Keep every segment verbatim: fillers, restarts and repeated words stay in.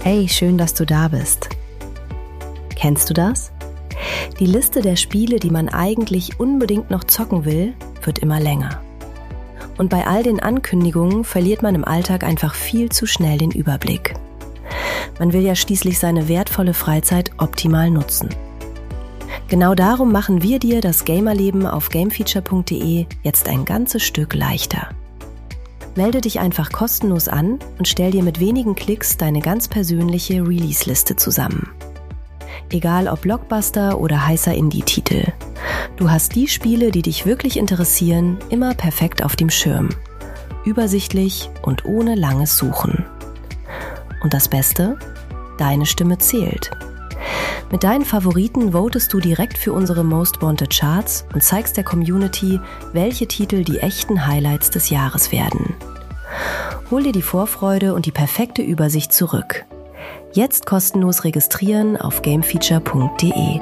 Hey, schön, dass du da bist. Kennst du das? Die Liste der Spiele, die man eigentlich unbedingt noch zocken will, wird immer länger. Und bei all den Ankündigungen verliert man im Alltag einfach viel zu schnell den Überblick. Man will ja schließlich seine wertvolle Freizeit optimal nutzen. Genau darum machen wir dir das Gamerleben auf gamefeature punkt de jetzt ein ganzes Stück leichter. Melde dich einfach kostenlos an und stell dir mit wenigen Klicks deine ganz persönliche Release-Liste zusammen. Egal ob Blockbuster oder heißer Indie-Titel. Du hast die Spiele, die dich wirklich interessieren, immer perfekt auf dem Schirm. Übersichtlich und ohne langes Suchen. Und das Beste? Deine Stimme zählt. Mit deinen Favoriten votest du direkt für unsere Most Wanted Charts und zeigst der Community, welche Titel die echten Highlights des Jahres werden. Hol dir die Vorfreude und die perfekte Übersicht zurück. Jetzt kostenlos registrieren auf gamefeature punkt de.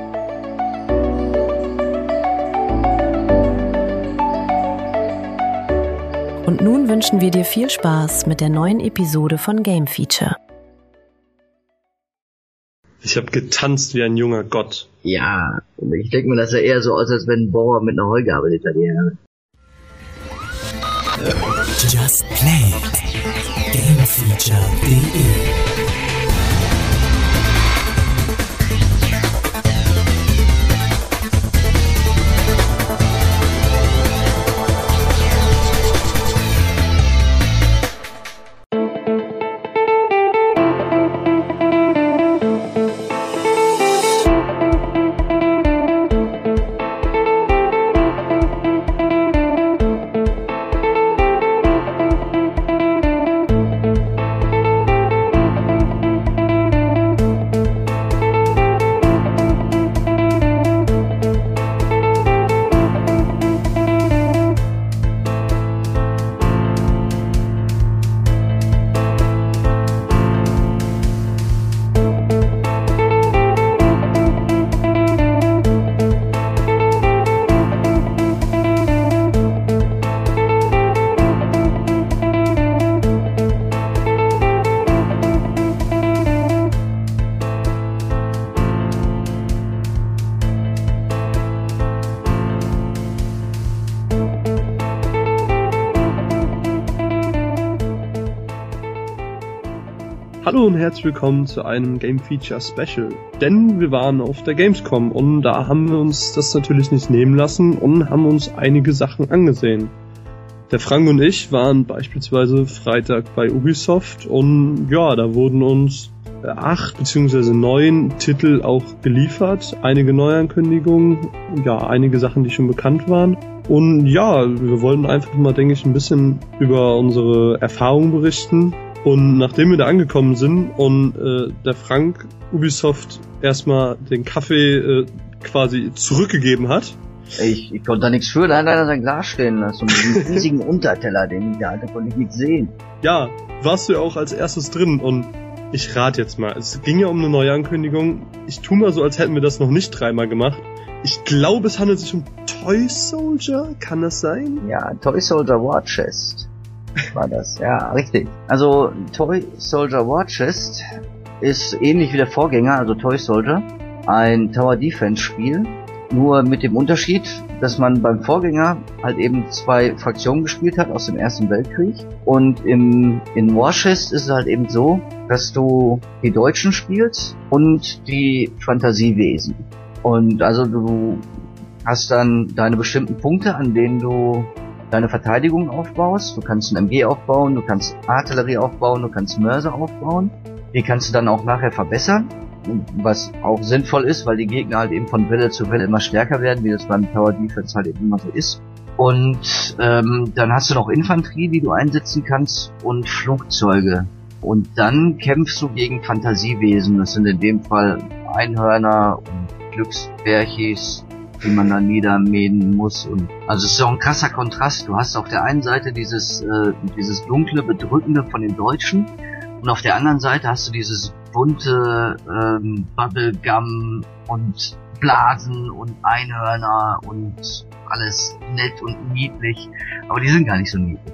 Und nun wünschen wir dir viel Spaß mit der neuen Episode von Game Feature. Ich habe getanzt wie ein junger Gott. Ja, ich denke mir, das sah eher so aus, als wenn ein Bauer mit einer Heugabel hinter dir her. Just Play gamefeature punkt de. Hallo und herzlich willkommen zu einem Game Feature Special. Denn wir waren auf der Gamescom und da haben wir uns das natürlich nicht nehmen lassen und haben uns einige Sachen angesehen. Der Frank und ich waren beispielsweise Freitag bei Ubisoft und ja, da wurden uns acht bzw. neun Titel auch geliefert. Einige Neuankündigungen, ja, einige Sachen, die schon bekannt waren. Und ja, wir wollten einfach mal, denke ich, ein bisschen über unsere Erfahrungen berichten. Und nachdem wir da angekommen sind und äh, der Frank Ubisoft erstmal den Kaffee äh, quasi zurückgegeben hat. Ich, ich konnte da nichts für, da hat einer sein Glas stehen lassen. Mit diesem riesigen Unterteller, den da konnte ich nichts sehen. Ja, warst du ja auch als erstes drin und ich rate jetzt mal, es ging ja um eine neue Ankündigung. Ich tu mal so, als hätten wir das noch nicht dreimal gemacht. Ich glaube, es handelt sich um Toy Soldier, kann das sein? Ja, Toy Soldier War Chest. War das, ja, richtig. Also Toy Soldier War Chest ist ähnlich wie der Vorgänger, also Toy Soldier, ein Tower Defense Spiel, nur mit dem Unterschied, dass man beim Vorgänger halt eben zwei Fraktionen gespielt hat aus dem Ersten Weltkrieg und im in War Chest ist es halt eben so, dass du die Deutschen spielst und die Fantasiewesen. Und also du hast dann deine bestimmten Punkte, an denen du deine Verteidigung aufbaust. Du kannst ein M G aufbauen, du kannst Artillerie aufbauen, du kannst Mörser aufbauen. Die kannst du dann auch nachher verbessern, was auch sinnvoll ist, weil die Gegner halt eben von Welle zu Welle immer stärker werden, wie das beim Tower Defense halt eben immer so ist. Und ähm, dann hast du noch Infanterie, die du einsetzen kannst und Flugzeuge. Und dann kämpfst du gegen Fantasiewesen. Das sind in dem Fall Einhörner und Glücksbärchis, die man dann niedermähen muss. Und also es ist auch ein krasser Kontrast. Du hast auf der einen Seite dieses äh, dieses dunkle, bedrückende von den Deutschen und auf der anderen Seite hast du dieses bunte ähm, Bubblegum und Blasen und Einhörner und alles nett und niedlich. Aber die sind gar nicht so niedlich.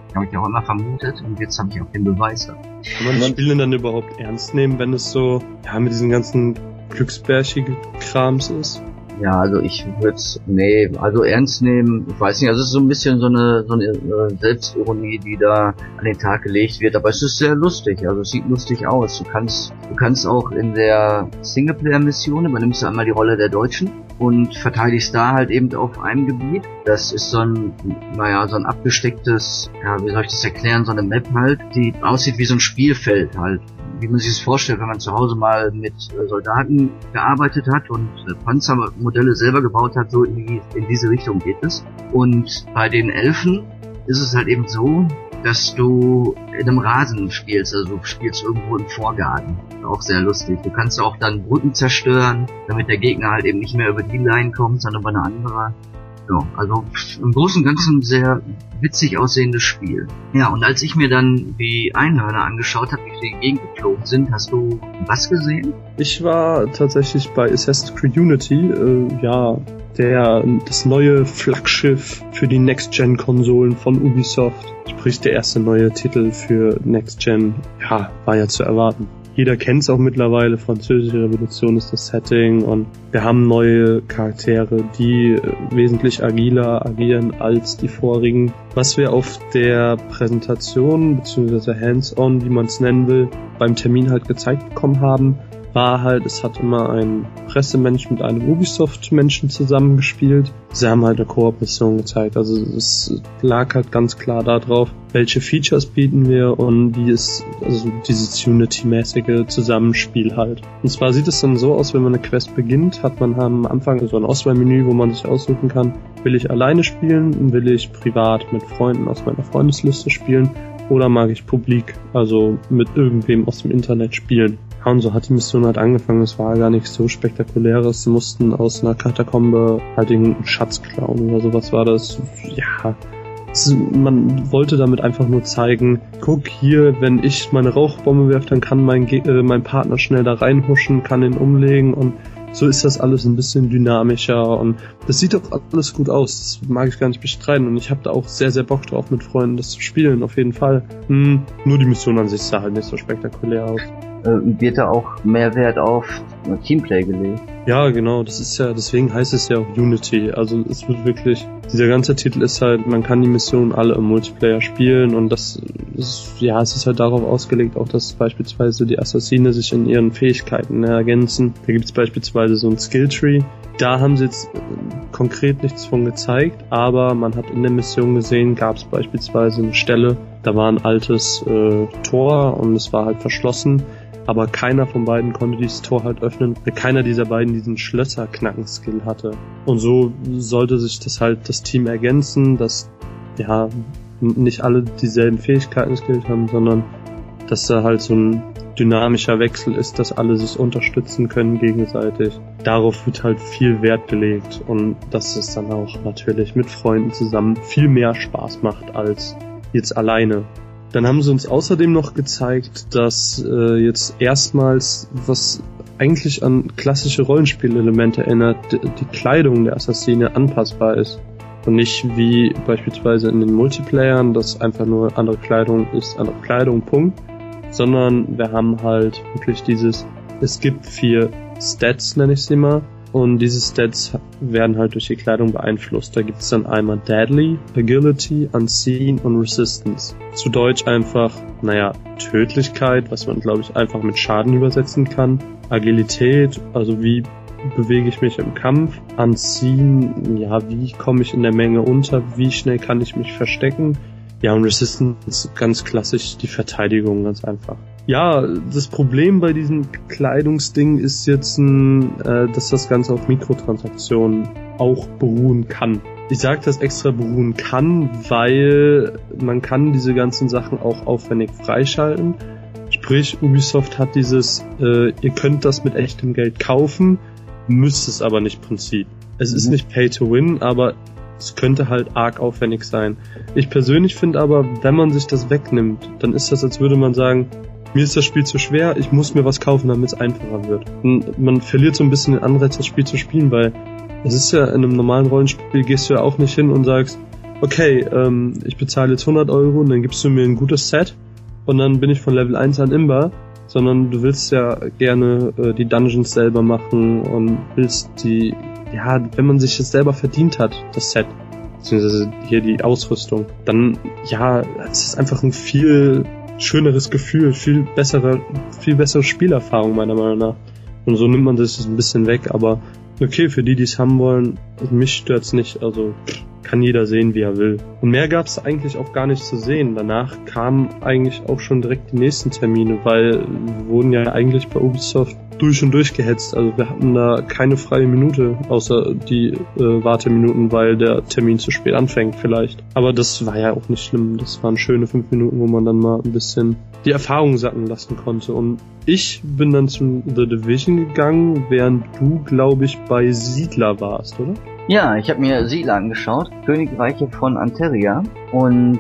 Habe ich ja auch immer vermutet und jetzt habe ich auch den Beweis. Kann man das Spiel denn dann überhaupt ernst nehmen, wenn es so, ja, mit diesen ganzen glücksbärchigen Krams ist? Ja, also ich würde es, nee, also ernst nehmen, ich weiß nicht, also es ist so ein bisschen so eine, so eine äh, Selbstironie, die da an den Tag gelegt wird, aber es ist sehr lustig, also es sieht lustig aus. Du kannst, du kannst auch in der Singleplayer-Mission, übernimmst du einmal die Rolle der Deutschen und verteidigst da halt eben auf einem Gebiet. Das ist so ein, naja, so ein abgestecktes, ja, wie soll ich das erklären, so eine Map halt, die aussieht wie so ein Spielfeld halt. Wie man sich das vorstellt, wenn man zu Hause mal mit äh, Soldaten gearbeitet hat und äh, Panzermodelle selber gebaut hat, so in, die, in diese Richtung geht es. Und bei den Elfen ist es halt eben so, dass du in einem Rasen spielst, also du spielst irgendwo im Vorgarten. Auch sehr lustig. Du kannst auch dann Brücken zerstören, damit der Gegner halt eben nicht mehr über die Line kommt, sondern über eine andere. Ja, also im Großen und Ganzen sehr witzig aussehendes Spiel. Ja, und als ich mir dann die Einhörner angeschaut habe, wie sie in die Gegend geflogen sind, hast du was gesehen? Ich war tatsächlich bei Assassin's Creed Unity, äh, ja, der, das neue Flaggschiff für die Next-Gen-Konsolen von Ubisoft. Sprich, der erste neue Titel für Next-Gen, ja, war ja zu erwarten. Jeder kennt es auch mittlerweile, Französische Revolution ist das Setting und wir haben neue Charaktere, die wesentlich agiler agieren als die vorigen. Was wir auf der Präsentation, beziehungsweise Hands-on, wie man es nennen will, beim Termin halt gezeigt bekommen haben, war halt, es hat immer ein Pressemensch mit einem Ubisoft-Menschen zusammengespielt. Sie haben halt eine Koop-Mission gezeigt. Also es lag halt ganz klar darauf, welche Features bieten wir und wie ist also dieses Unity-mäßige Zusammenspiel halt. Und zwar sieht es dann so aus, wenn man eine Quest beginnt, hat man am Anfang so ein Auswahlmenü, wo man sich aussuchen kann, will ich alleine spielen, will ich privat mit Freunden aus meiner Freundesliste spielen oder mag ich publik, also mit irgendwem aus dem Internet spielen. Ja, und so hat die Mission halt angefangen, es war gar nichts so Spektakuläres, sie mussten aus einer Katakombe halt irgendeinen Schatz klauen oder sowas war das, ja, es, man wollte damit einfach nur zeigen, guck hier, wenn ich meine Rauchbombe werfe, dann kann mein, Ge- äh, mein Partner schnell da reinhuschen, kann ihn umlegen und so ist das alles ein bisschen dynamischer und das sieht auch alles gut aus, das mag ich gar nicht bestreiten und ich habe da auch sehr, sehr Bock drauf, mit Freunden das zu spielen, auf jeden Fall. Hm, nur die Mission an sich sah halt nicht so spektakulär aus. Äh, wird da auch mehr Wert auf Teamplay gelegt? Ja, genau, das ist ja, deswegen heißt es ja auch Unity, also es wird wirklich, dieser ganze Titel ist halt, man kann die Missionen alle im Multiplayer spielen und das ist, ja, es ist halt darauf ausgelegt, auch dass beispielsweise die Assassine sich in ihren Fähigkeiten ergänzen. Da gibt es beispielsweise so ein Skilltree. Da haben sie jetzt äh, konkret nichts von gezeigt, aber man hat in der Mission gesehen, gab es beispielsweise eine Stelle, da war ein altes äh, Tor und es war halt verschlossen, aber keiner von beiden konnte dieses Tor halt öffnen, weil keiner dieser beiden diesen Schlösserknacken-Skill hatte. Und so sollte sich das halt das Team ergänzen, dass ja nicht alle dieselben Fähigkeiten Skills haben, sondern dass da halt so ein dynamischer Wechsel ist, dass alle sich unterstützen können gegenseitig. Darauf wird halt viel Wert gelegt und dass es dann auch natürlich mit Freunden zusammen viel mehr Spaß macht als jetzt alleine. Dann haben sie uns außerdem noch gezeigt, dass äh, jetzt erstmals, was eigentlich an klassische Rollenspielelemente erinnert, die, die Kleidung der Assassine anpassbar ist. Und nicht wie beispielsweise in den Multiplayern, dass einfach nur andere Kleidung ist, andere Kleidung, Punkt. Sondern wir haben halt wirklich dieses, es gibt vier Stats, nenne ich sie mal, und diese Stats werden halt durch die Kleidung beeinflusst. Da gibt es dann einmal Deadly, Agility, Unseen und Resistance. Zu Deutsch einfach, naja, Tödlichkeit, was man glaube ich einfach mit Schaden übersetzen kann. Agilität, also wie bewege ich mich im Kampf. Unseen, ja, wie komme ich in der Menge unter, wie schnell kann ich mich verstecken. Ja, und Resistance, ganz klassisch die Verteidigung, ganz einfach. Ja, das Problem bei diesem Kleidungsding ist jetzt, ein, äh, dass das Ganze auf Mikrotransaktionen auch beruhen kann. Ich sage das extra beruhen kann, weil man kann diese ganzen Sachen auch aufwendig freischalten. Sprich, Ubisoft hat dieses, äh, ihr könnt das mit echtem Geld kaufen, müsst es aber nicht Prinzip. Es mhm. ist nicht Pay to Win, aber es könnte halt arg aufwendig sein. Ich persönlich finde aber, wenn man sich das wegnimmt, dann ist das, als würde man sagen, mir ist das Spiel zu schwer, ich muss mir was kaufen, damit es einfacher wird. Und man verliert so ein bisschen den Anreiz, das Spiel zu spielen, weil es ist ja in einem normalen Rollenspiel, gehst du ja auch nicht hin und sagst, okay, ähm, ich bezahle jetzt hundert Euro und dann gibst du mir ein gutes Set und dann bin ich von Level eins an Imber, sondern du willst ja gerne äh, die Dungeons selber machen und willst die, ja, wenn man sich das selber verdient hat, das Set, beziehungsweise hier die Ausrüstung, dann, ja, es ist einfach ein viel schöneres Gefühl, viel bessere, viel bessere Spielerfahrung meiner Meinung nach. Und so nimmt man das ein bisschen weg, aber okay, für die, die es haben wollen, mich stört's nicht, also kann jeder sehen, wie er will. Und mehr gab's eigentlich auch gar nicht zu sehen. Danach kamen eigentlich auch schon direkt die nächsten Termine, weil wir wurden ja eigentlich bei Ubisoft durch und durch gehetzt. Also wir hatten da keine freie Minute, außer die äh, Warteminuten, weil der Termin zu spät anfängt vielleicht. Aber das war ja auch nicht schlimm. Das waren schöne fünf Minuten, wo man dann mal ein bisschen die Erfahrung sacken lassen konnte. Und ich bin dann zu The Division gegangen, während du, glaube ich, bei Siedler warst, oder? Ja, ich habe mir Siedler angeschaut, Königreiche von Anteria, und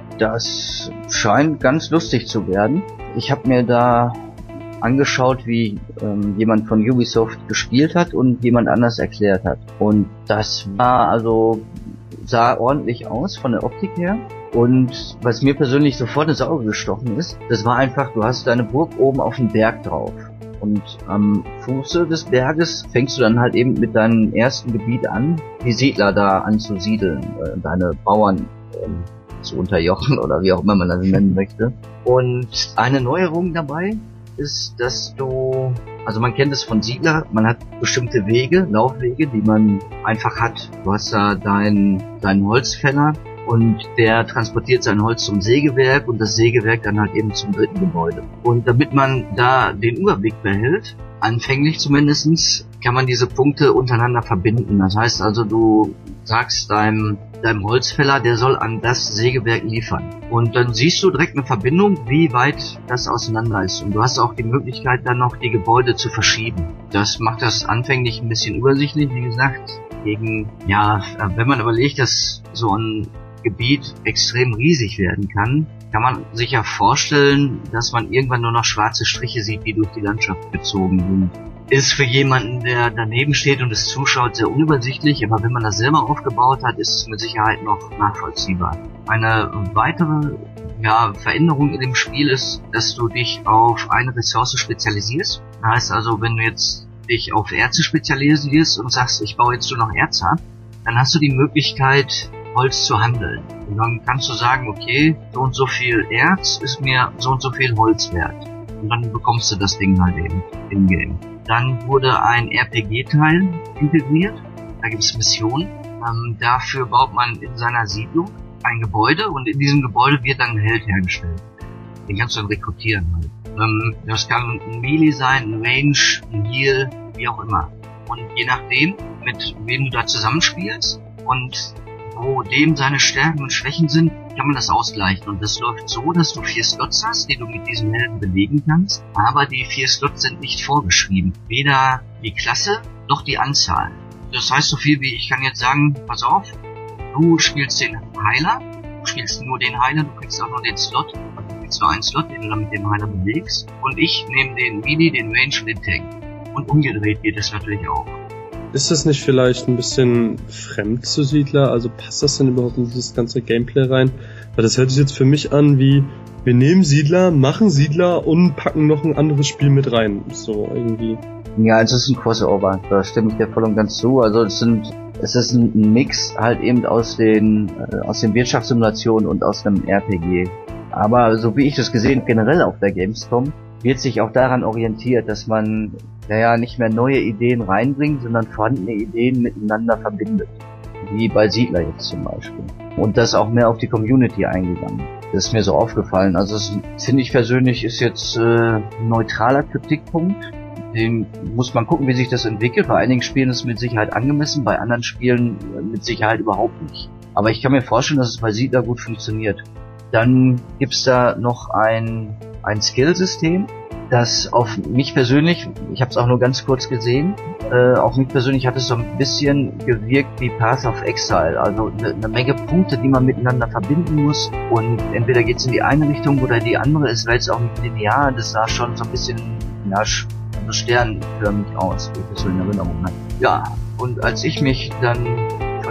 das scheint ganz lustig zu werden. Ich habe mir da angeschaut, wie ähm, jemand von Ubisoft gespielt hat und jemand anders erklärt hat. Und das war also, sah ordentlich aus von der Optik her. Und was mir persönlich sofort ins Auge gestochen ist, das war einfach, du hast deine Burg oben auf dem Berg drauf. Und am Fuße des Berges fängst du dann halt eben mit deinem ersten Gebiet an, die Siedler da anzusiedeln, äh, deine Bauern äh, zu unterjochen oder wie auch immer man das nennen möchte. Und eine Neuerung dabei ist, dass du, also man kennt es von Siedler, man hat bestimmte Wege, Laufwege, die man einfach hat. Du hast da deinen deinen Holzfäller und der transportiert sein Holz zum Sägewerk und das Sägewerk dann halt eben zum dritten Gebäude. Und damit man da den Überblick behält, anfänglich zumindestens, kann man diese Punkte untereinander verbinden. Das heißt also, du sagst deinem, deinem Holzfäller, der soll an das Sägewerk liefern. Und dann siehst du direkt eine Verbindung, wie weit das auseinander ist. Und du hast auch die Möglichkeit, dann noch die Gebäude zu verschieben. Das macht das anfänglich ein bisschen übersichtlich, wie gesagt. Gegen, ja, wenn man überlegt, dass so ein Gebiet extrem riesig werden kann, kann man sich ja vorstellen, dass man irgendwann nur noch schwarze Striche sieht, die durch die Landschaft gezogen sind. Ist für jemanden, der daneben steht und es zuschaut, sehr unübersichtlich, aber wenn man das selber aufgebaut hat, ist es mit Sicherheit noch nachvollziehbar. Eine weitere, ja, Veränderung in dem Spiel ist, dass du dich auf eine Ressource spezialisierst. Das heißt also, wenn du jetzt dich auf Erze spezialisierst und sagst, ich baue jetzt nur noch Erze ab, dann hast du die Möglichkeit, Holz zu handeln. Und dann kannst du sagen, okay, so und so viel Erz ist mir so und so viel Holz wert. Und dann bekommst du das Ding halt eben im Game. Dann wurde ein R P G-Teil integriert. Da gibt es Missionen. Ähm, dafür baut man in seiner Siedlung ein Gebäude und in diesem Gebäude wird dann ein Held hergestellt. Den kannst du dann rekrutieren halt. Ähm, das kann ein Melee sein, ein Range, ein Heal, wie auch immer. Und je nachdem, mit wem du da zusammenspielst und wo dem seine Stärken und Schwächen sind, kann man das ausgleichen. Und das läuft so, dass du vier Slots hast, die du mit diesem Helden belegen kannst, aber die vier Slots sind nicht vorgeschrieben. Weder die Klasse noch die Anzahl. Das heißt so viel wie, ich kann jetzt sagen, pass auf, du spielst den Heiler, du spielst nur den Heiler, du kriegst auch nur den Slot, also du kriegst nur einen Slot, den du dann mit dem Heiler bewegst, und ich nehme den Melee, den Range und den Tank. Und umgedreht geht das natürlich auch. Ist das nicht vielleicht ein bisschen fremd zu Siedler? Also passt das denn überhaupt in dieses ganze Gameplay rein? Weil das hört sich jetzt für mich an wie, wir nehmen Siedler, machen Siedler und packen noch ein anderes Spiel mit rein. So irgendwie. Ja, also es ist ein Crossover, da stimme ich dir voll und ganz zu. Also es sind, es ist ein Mix halt eben aus den, äh, aus den Wirtschaftssimulationen und aus einem R P G. Aber so wie ich das gesehen generell auf der Gamescom, wird sich auch daran orientiert, dass man, naja, nicht mehr neue Ideen reinbringt, sondern vorhandene Ideen miteinander verbindet. Wie bei Siedler jetzt zum Beispiel. Und das auch mehr auf die Community eingegangen. Das ist mir so aufgefallen. Also das finde ich persönlich ist jetzt äh, ein neutraler Kritikpunkt. Den muss man gucken, wie sich das entwickelt. Bei einigen Spielen ist es mit Sicherheit angemessen, bei anderen Spielen mit Sicherheit überhaupt nicht. Aber ich kann mir vorstellen, dass es bei Siedler gut funktioniert. Dann gibt's da noch ein ein Skillsystem, das auf mich persönlich, ich habe es auch nur ganz kurz gesehen, äh, auf mich persönlich hat es so ein bisschen gewirkt wie Path of Exile, also eine ne Menge Punkte, die man miteinander verbinden muss, und entweder geht's in die eine Richtung oder die andere. Es war jetzt auch nicht linear, das sah schon so ein bisschen, ja, so sternförmig aus, wie ich das so in Erinnerung habe. Ja, und als ich mich dann von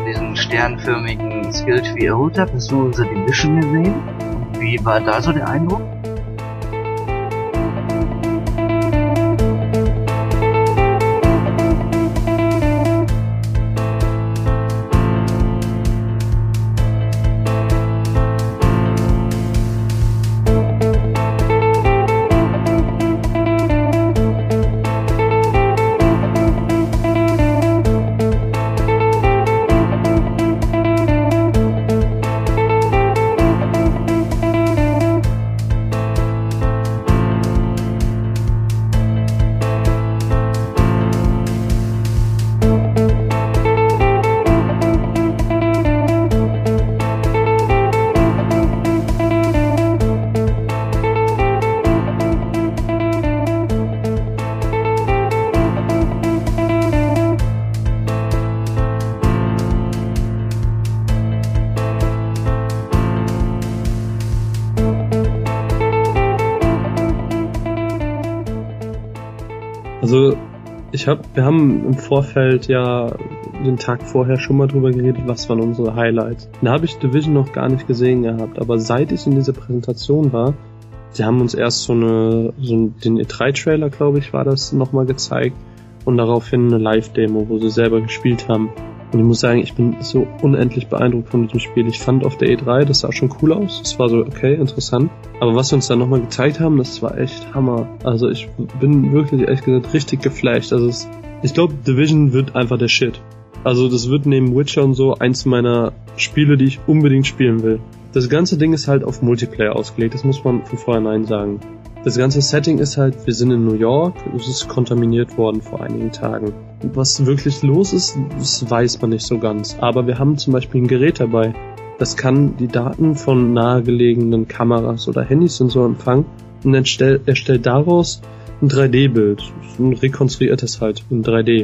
diesen sternförmigen Skilltree erholt habe. Hast du unser Division gesehen? Wie war da so der Eindruck? Also ich hab, wir haben im Vorfeld ja den Tag vorher schon mal drüber geredet, was waren unsere Highlights. Da habe ich Division noch gar nicht gesehen gehabt, aber seit ich in dieser Präsentation war, die haben uns erst so eine, so den E drei Trailer, glaube ich, war das, nochmal gezeigt und daraufhin eine Live-Demo, wo sie selber gespielt haben. Und ich muss sagen, ich bin so unendlich beeindruckt von diesem Spiel. Ich fand auf der E drei, das sah schon cool aus. Es war so, okay, interessant. Aber was sie uns dann nochmal gezeigt haben, das war echt Hammer. Also ich bin wirklich, ehrlich gesagt, richtig geflasht. Also es, ich glaube, Division wird einfach der Shit. Also das wird neben Witcher und so eins meiner Spiele, die ich unbedingt spielen will. Das ganze Ding ist halt auf Multiplayer ausgelegt, das muss man von vornherein sagen. Das ganze Setting ist halt, wir sind in New York, es ist kontaminiert worden vor einigen Tagen. Was wirklich los ist, das weiß man nicht so ganz. Aber wir haben zum Beispiel ein Gerät dabei, das kann die Daten von nahegelegenen Kameras oder Handys und so empfangen und erstellt, erstellt daraus ein drei D-Bild, ein rekonstruiertes halt in drei D.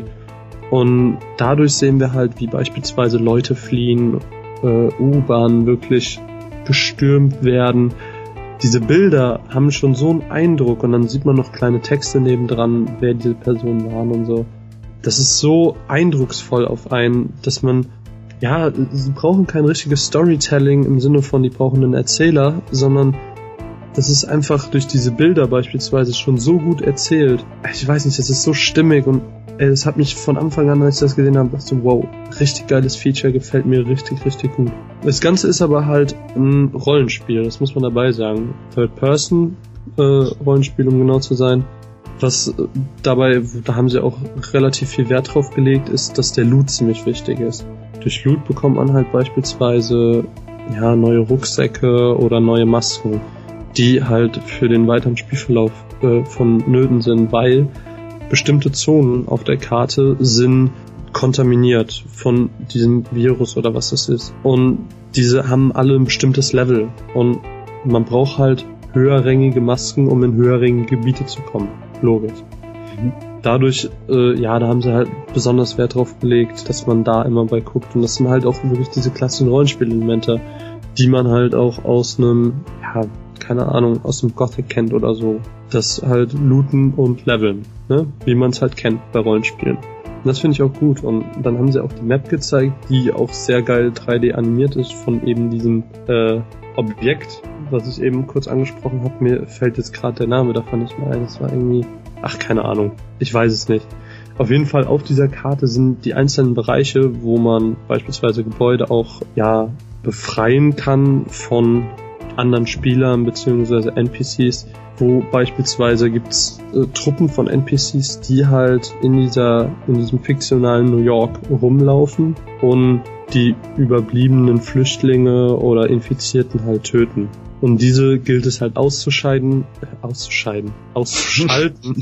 Und dadurch sehen wir halt, wie beispielsweise Leute fliehen, äh, U-Bahnen wirklich gestürmt werden. Diese Bilder haben schon so einen Eindruck und dann sieht man noch kleine Texte nebendran, wer diese Personen waren und so. Das ist so eindrucksvoll auf einen, dass man, ja, sie brauchen kein richtiges Storytelling im Sinne von, die brauchen einen Erzähler, sondern das ist einfach durch diese Bilder beispielsweise schon so gut erzählt. Ich weiß nicht, das ist so stimmig und es hat mich von Anfang an, als ich das gesehen habe, dachte so, wow, richtig geiles Feature, gefällt mir richtig, richtig gut. Das Ganze ist aber halt ein Rollenspiel, das muss man dabei sagen. Third-Person-Rollenspiel, äh, um genau zu sein. Was äh, dabei, da haben sie auch relativ viel Wert drauf gelegt, ist, dass der Loot ziemlich wichtig ist. Durch Loot bekommt man halt beispielsweise ja, neue Rucksäcke oder neue Masken, die halt für den weiteren Spielverlauf äh, vonnöten sind, weil bestimmte Zonen auf der Karte sind kontaminiert von diesem Virus oder was das ist. Und diese haben alle ein bestimmtes Level. Und man braucht halt höherrangige Masken, um in höherrangige Gebiete zu kommen. Logisch. Mhm. Dadurch, äh, ja, da haben sie halt besonders Wert drauf gelegt, dass man da immer bei guckt. Und das sind halt auch wirklich diese klassischen Rollenspielelemente, die man halt auch aus einem, ja, keine Ahnung, aus dem Gothic kennt oder so. Das halt looten und leveln, ne? Wie man es halt kennt bei Rollenspielen. Und das finde ich auch gut. Und dann haben sie auch die Map gezeigt, die auch sehr geil drei D animiert ist von eben diesem äh, Objekt, was ich eben kurz angesprochen habe. Mir fällt jetzt gerade der Name davon nicht mehr ein. Das war irgendwie, ach, keine Ahnung. Ich weiß es nicht. Auf jeden Fall auf dieser Karte sind die einzelnen Bereiche, wo man beispielsweise Gebäude auch, ja, befreien kann von anderen Spielern bzw. N P Cs, wo beispielsweise gibt's äh, Truppen von N P Cs, die halt in dieser in diesem fiktionalen New York rumlaufen und die überbliebenen Flüchtlinge oder Infizierten halt töten. Und diese gilt es halt auszuscheiden, äh, auszuscheiden, auszuschalten,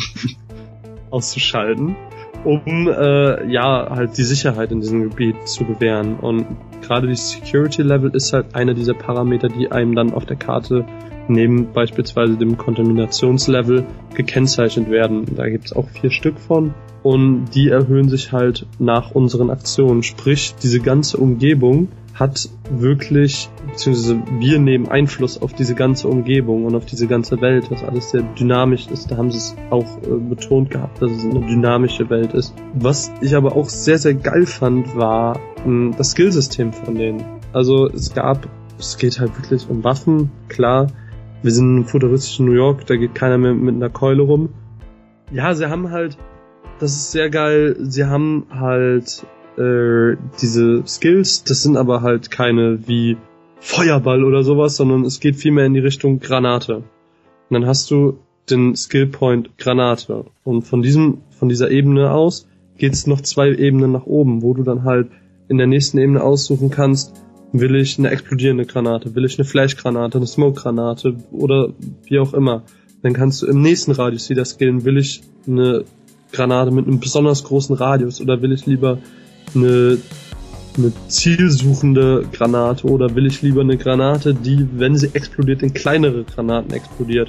auszuschalten, um äh, ja halt die Sicherheit in diesem Gebiet zu gewähren. Und gerade die Security Level ist halt einer dieser Parameter, die einem dann auf der Karte neben beispielsweise dem Kontaminationslevel gekennzeichnet werden. Da gibt's auch vier Stück von und die erhöhen sich halt nach unseren Aktionen. Sprich, diese ganze Umgebung hat wirklich, beziehungsweise wir nehmen Einfluss auf diese ganze Umgebung und auf diese ganze Welt, was alles sehr dynamisch ist. Da haben sie es auch äh, betont gehabt, dass es eine dynamische Welt ist. Was ich aber auch sehr, sehr geil fand, war mh, das Skillsystem von denen. Also es gab, es geht halt wirklich um Waffen, klar. Wir sind im futuristischen New York, da geht keiner mehr mit einer Keule rum. Ja, sie haben halt, das ist sehr geil, sie haben halt äh, diese Skills, das sind aber halt keine wie Feuerball oder sowas, sondern es geht vielmehr in die Richtung Granate. Und dann hast du den Skillpoint Granate. Und von diesem, von dieser Ebene aus geht's noch zwei Ebenen nach oben, wo du dann halt in der nächsten Ebene aussuchen kannst, will ich eine explodierende Granate, will ich eine Flashgranate, eine Smoke-Granate oder wie auch immer. Dann kannst du im nächsten Radius wieder skillen, will ich eine Granate mit einem besonders großen Radius oder will ich lieber eine, eine zielsuchende Granate oder will ich lieber eine Granate, die, wenn sie explodiert, in kleinere Granaten explodiert.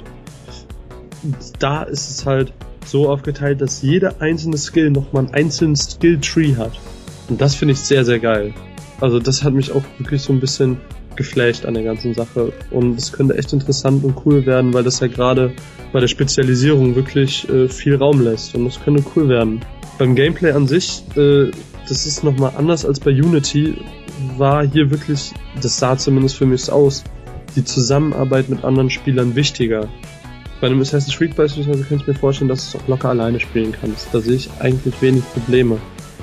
Da ist es halt so aufgeteilt, dass jeder einzelne Skill nochmal einen einzelnen Skill-Tree hat. Und das finde ich sehr, sehr geil. Also das hat mich auch wirklich so ein bisschen geflasht an der ganzen Sache. Und es könnte echt interessant und cool werden, weil das ja gerade bei der Spezialisierung wirklich äh, viel Raum lässt. Und das könnte cool werden. Beim Gameplay an sich, äh, das ist nochmal anders als bei Unity, war hier wirklich, das sah zumindest für mich aus, die Zusammenarbeit mit anderen Spielern wichtiger. Bei einem Assassin's Creed beispielsweise kann ich mir vorstellen, dass du es auch locker alleine spielen kannst. Da sehe ich eigentlich wenig Probleme.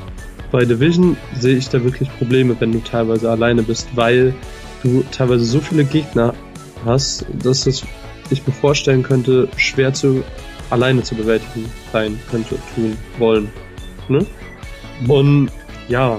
Bei Division sehe ich da wirklich Probleme, wenn du teilweise alleine bist, weil du teilweise so viele Gegner hast, dass es, ich mir vorstellen könnte, schwer zu alleine zu bewältigen sein könnte, tun, wollen. Ne? Mhm. Und ja,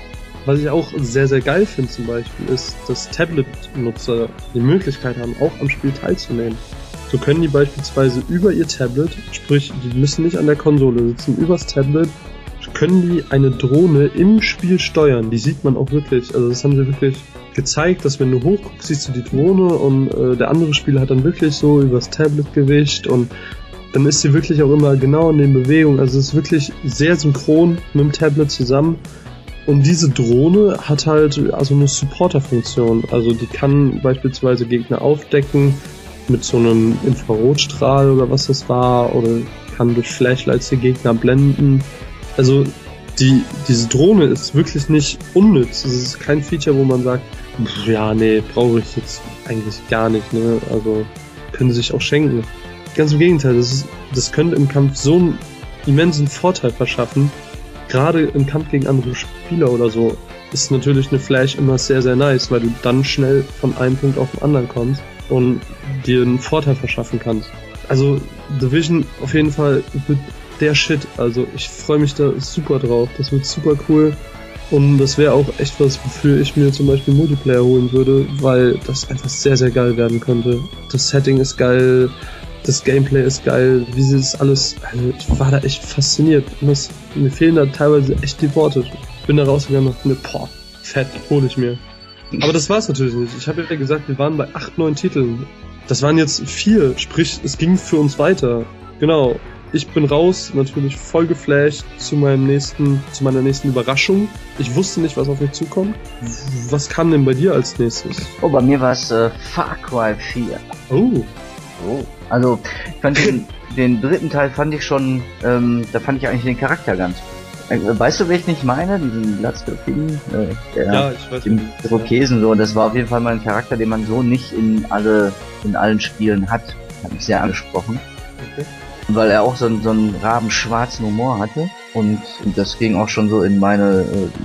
was ich auch sehr, sehr geil finde zum Beispiel, ist, dass Tablet-Nutzer die Möglichkeit haben, auch am Spiel teilzunehmen. So können die beispielsweise über ihr Tablet, sprich, die müssen nicht an der Konsole sitzen, übers Tablet, können die eine Drohne im Spiel steuern. Die sieht man auch wirklich, also das haben sie wirklich gezeigt, dass wenn du hochguckst, siehst du die Drohne und äh, der andere Spieler hat dann wirklich so übers Tablet gewischt und dann ist sie wirklich auch immer genau in den Bewegungen, also es ist wirklich sehr synchron mit dem Tablet zusammen. Und diese Drohne hat halt also eine Supporter-Funktion, also die kann beispielsweise Gegner aufdecken, mit so einem Infrarotstrahl oder was das war, oder kann durch Flashlights die Gegner blenden. Also die diese Drohne ist wirklich nicht unnütz. Es ist kein Feature, wo man sagt, ja, nee, brauche ich jetzt eigentlich gar nicht, ne? Also können sie sich auch schenken. Ganz im Gegenteil, das ist, das könnte im Kampf so einen immensen Vorteil verschaffen. Gerade im Kampf gegen andere Spieler oder so ist natürlich eine Flash immer sehr, sehr nice, weil du dann schnell von einem Punkt auf den anderen kommst und dir einen Vorteil verschaffen kannst. Also Division auf jeden Fall wird der Shit. Also ich freue mich da super drauf. Das wird super cool. Und das wäre auch echt was, wofür ich mir zum Beispiel Multiplayer holen würde, weil das einfach sehr, sehr geil werden könnte. Das Setting ist geil, das Gameplay ist geil, wie sie das alles... Also ich war da echt fasziniert. Das, mir fehlen da teilweise echt die Worte. Ich bin da rausgegangen und dachte mir, boah, fett, hole ich mir. Aber das war's natürlich nicht. Ich habe ja gesagt, wir waren bei acht, neun Titeln. Das waren jetzt vier, sprich, es ging für uns weiter. Genau. Ich bin raus, natürlich voll geflasht zu meinem nächsten, zu meiner nächsten Überraschung. Ich wusste nicht, was auf mich zukommt. Was kam denn bei dir als nächstes? Oh, bei mir war es äh, Far Cry vier. Oh. Oh. Also, ich fand den, den dritten Teil fand ich schon, ähm, da fand ich eigentlich den Charakter ganz. Äh, weißt du, wen ich nicht meine? Diesen glatzköpfigen, äh, der, ja, ich weiß den Irokesen so. Das war auf jeden Fall mal ein Charakter, den man so nicht in alle, in allen Spielen hat. Hat mich sehr angesprochen. Okay. Weil er auch so einen, so einen rabenschwarzen Humor hatte. Und, und das ging auch schon so in meine,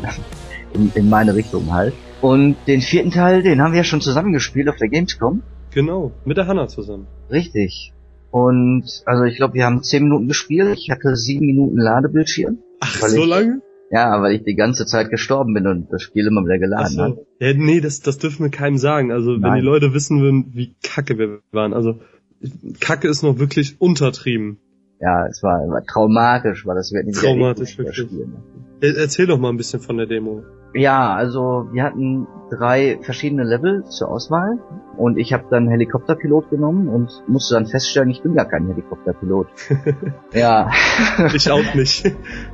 äh, in, in meine Richtung halt. Und den vierten Teil, den haben wir ja schon zusammengespielt auf der Gamescom. Genau, mit der Hanna zusammen. Richtig. Und also ich glaube, wir haben zehn Minuten gespielt. Ich hatte sieben Minuten Ladebildschirm. Ach, so ich, lange? Ja, weil ich die ganze Zeit gestorben bin und das Spiel immer wieder geladen hat. So. Ja, nee, das, das dürfen wir keinem sagen. Also Nein. Wenn die Leute wissen würden, wie kacke wir waren. Also Kacke ist noch wirklich untertrieben. Ja, es war, war traumatisch, war das wirklich traumatisch wirklich. Spiel, ne? Erzähl doch mal ein bisschen von der Demo. Ja, also wir hatten drei verschiedene Level zur Auswahl und ich habe dann Helikopterpilot genommen und musste dann feststellen, ich bin gar kein Helikopterpilot. Ja. Ich auch nicht.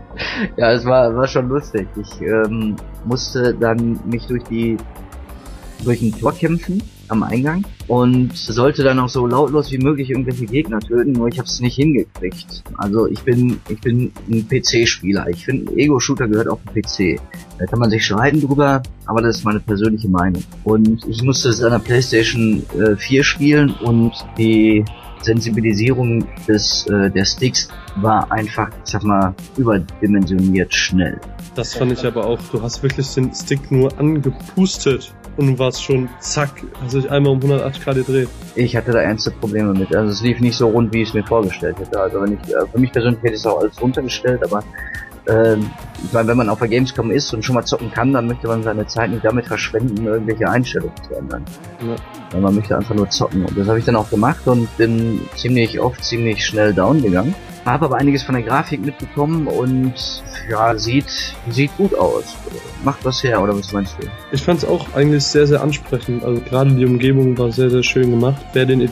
Ja, es war war schon lustig. Ich ähm, musste dann mich durch die durch ein Tor kämpfen. am Eingang und sollte dann auch so lautlos wie möglich irgendwelche Gegner töten, nur ich habe es nicht hingekriegt. Also ich bin ich bin ein P C-Spieler. Ich finde, ein Ego-Shooter gehört auf den P C. Da kann man sich streiten drüber, aber das ist meine persönliche Meinung. Und ich musste es an der PlayStation äh, vier spielen und die Sensibilisierung des äh, der Sticks war einfach, ich sag mal, überdimensioniert schnell. Das fand ich aber auch, du hast wirklich den Stick nur angepustet und du warst schon zack, hast dich einmal um hundertachtzig Grad gedreht. Ich hatte da ernste Probleme mit, also es lief nicht so rund, wie ich es mir vorgestellt hätte. Also wenn ich, äh, für mich persönlich hätte ich es auch alles runtergestellt, aber ähm, ich meine, wenn man auf der Gamescom ist und schon mal zocken kann, dann möchte man seine Zeit nicht damit verschwenden, irgendwelche Einstellungen zu ändern. Ja. Weil man möchte einfach nur zocken. Und das habe ich dann auch gemacht und bin ziemlich oft ziemlich schnell down gegangen. Habe aber einiges von der Grafik mitbekommen und ja, sieht sieht gut aus. Macht was her, oder was meinst du? Ich fand es auch eigentlich sehr, sehr ansprechend. Also gerade die Umgebung war sehr, sehr schön gemacht. Wer den E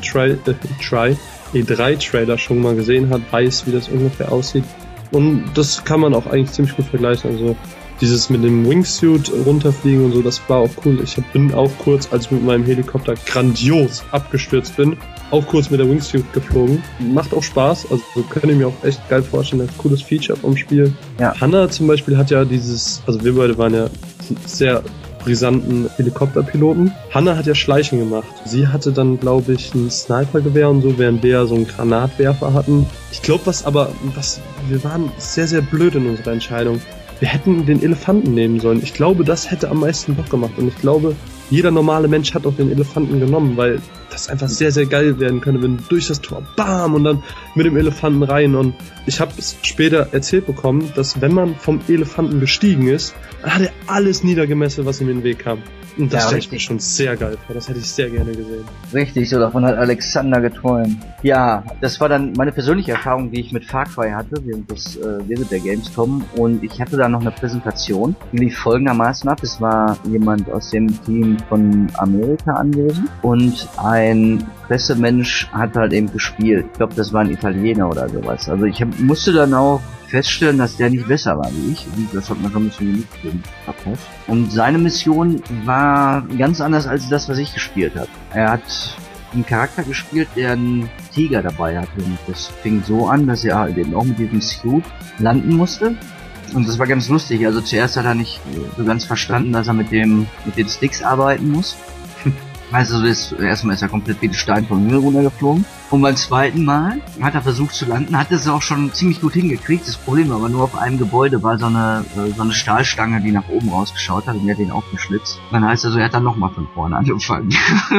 drei Trailer schon mal gesehen hat, weiß, wie das ungefähr aussieht. Und das kann man auch eigentlich ziemlich gut vergleichen. Also dieses mit dem Wingsuit runterfliegen und so, das war auch cool. Ich bin auch kurz, als ich mit meinem Helikopter grandios abgestürzt bin, auch kurz mit der Wingsuit geflogen. Macht auch Spaß, also könnte ich mir auch echt geil vorstellen. Ein cooles Feature vom Spiel. Ja. Hanna zum Beispiel hat ja dieses, also wir beide waren ja sehr brisanten Helikopterpiloten. Hanna hat ja Schleichen gemacht. Sie hatte dann, glaube ich, ein Snipergewehr und so, während wir so einen Granatwerfer hatten. Ich glaube, was aber, was, wir waren sehr, sehr blöd in unserer Entscheidung. Wir hätten den Elefanten nehmen sollen. Ich glaube, das hätte am meisten Bock gemacht. Und ich glaube, jeder normale Mensch hat auch den Elefanten genommen, weil das einfach sehr, sehr geil werden könnte, wenn durch das Tor, bam, und dann mit dem Elefanten rein. Und ich habe es später erzählt bekommen, dass wenn man vom Elefanten gestiegen ist, dann hat er alles niedergemessen, was ihm in den Weg kam. Und das ja, stelle ich mir schon sehr geil vor. Das hätte ich sehr gerne gesehen. Richtig, so davon hat Alexander geträumt. Ja, das war dann meine persönliche Erfahrung, die ich mit Far Cry hatte, während, des, äh, während der Gamescom. Und ich hatte da noch eine Präsentation, die lief folgendermaßen ab. Es war jemand aus dem Team von Amerika anwesend und ein Pressemensch hat halt eben gespielt. Ich glaube, das war ein Italiener oder sowas. Also ich hab, musste dann auch feststellen, dass der nicht besser war wie ich. Und das hat man schon ein bisschen mitgegeben. Und seine Mission war ganz anders als das, was ich gespielt habe. Er hat einen Charakter gespielt, der einen Tiger dabei hatte. Und das fing so an, dass er halt eben auch mit diesem Suit landen musste. Und das war ganz lustig. Also zuerst hat er nicht so ganz verstanden, dass er mit dem mit den Sticks arbeiten muss. Also das, erstmal ist er komplett wie ein Stein vom Himmel runtergeflogen. Und beim zweiten Mal hat er versucht zu landen, hat es auch schon ziemlich gut hingekriegt. Das Problem war aber nur, auf einem Gebäude war so eine so eine Stahlstange, die nach oben rausgeschaut hat und die hat ihn aufgeschlitzt. Dann heißt also, er hat dann nochmal von vorne angefangen.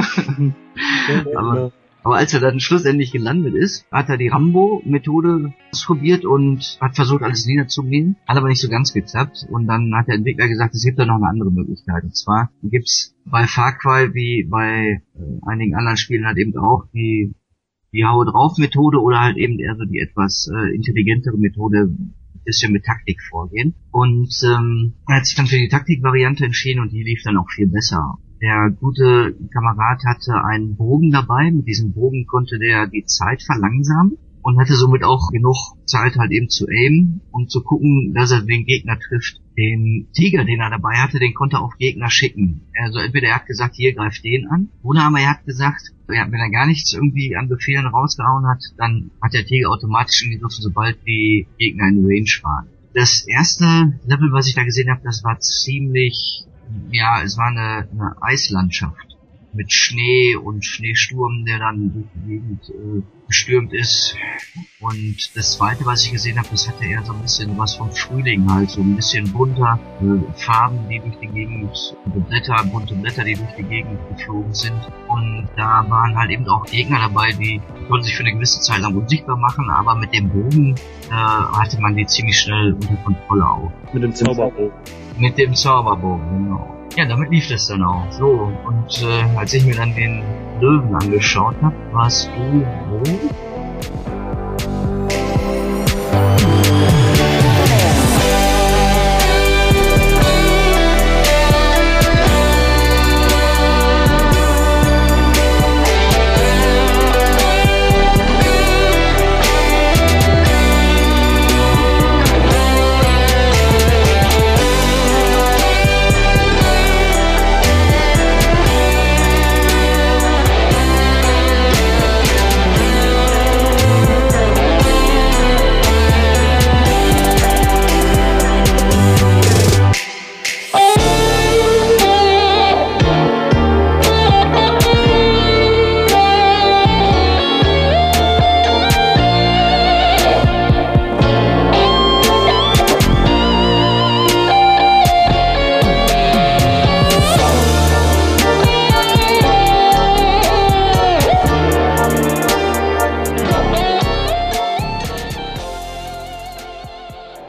aber, aber als er dann schlussendlich gelandet ist, hat er die Rambo-Methode ausprobiert und hat versucht, alles niederzugehen. Hat aber nicht so ganz geklappt. Und dann hat der Entwickler gesagt, es gibt da noch eine andere Möglichkeit. Und zwar gibt's bei Far Cry wie bei äh, einigen anderen Spielen halt eben auch die die Hau drauf Methode oder halt eben eher so die etwas äh, intelligentere Methode, ein bisschen mit Taktik vorgehen. Und ähm, er hat sich dann für die Taktikvariante entschieden und die lief dann auch viel besser. Der gute Kamerad hatte einen Bogen dabei. Mit diesem Bogen konnte der die Zeit verlangsamen und hatte somit auch genug Zeit halt eben zu aimen und zu gucken, dass er den Gegner trifft. Den Tiger, den er dabei hatte, den konnte er auf Gegner schicken. Also entweder er hat gesagt, hier, greif den an, oder aber er hat gesagt, ja, wenn er gar nichts irgendwie an Befehlen rausgehauen hat, dann hat der Tiger automatisch angegriffen, sobald die Gegner in Range waren. Das erste Level, was ich da gesehen habe, das war ziemlich, ja, es war eine, eine Eislandschaft mit Schnee und Schneesturm, der dann durch die Gegend äh, gestürmt ist. Und das zweite, was ich gesehen habe, das hatte eher so ein bisschen was vom Frühling halt, so ein bisschen bunter, äh, Farben, die durch die Gegend, Blätter, bunte Blätter, die durch die Gegend geflogen sind. Und da waren halt eben auch Gegner dabei, die konnten sich für eine gewisse Zeit lang unsichtbar machen, aber mit dem Bogen äh, hatte man die ziemlich schnell unter Kontrolle auch. Mit dem Zauberbogen. Mit dem Zauberbogen, genau. Ja, damit lief das dann auch. So, und äh, als ich mir dann den Löwen angeschaut habe, warst du wo?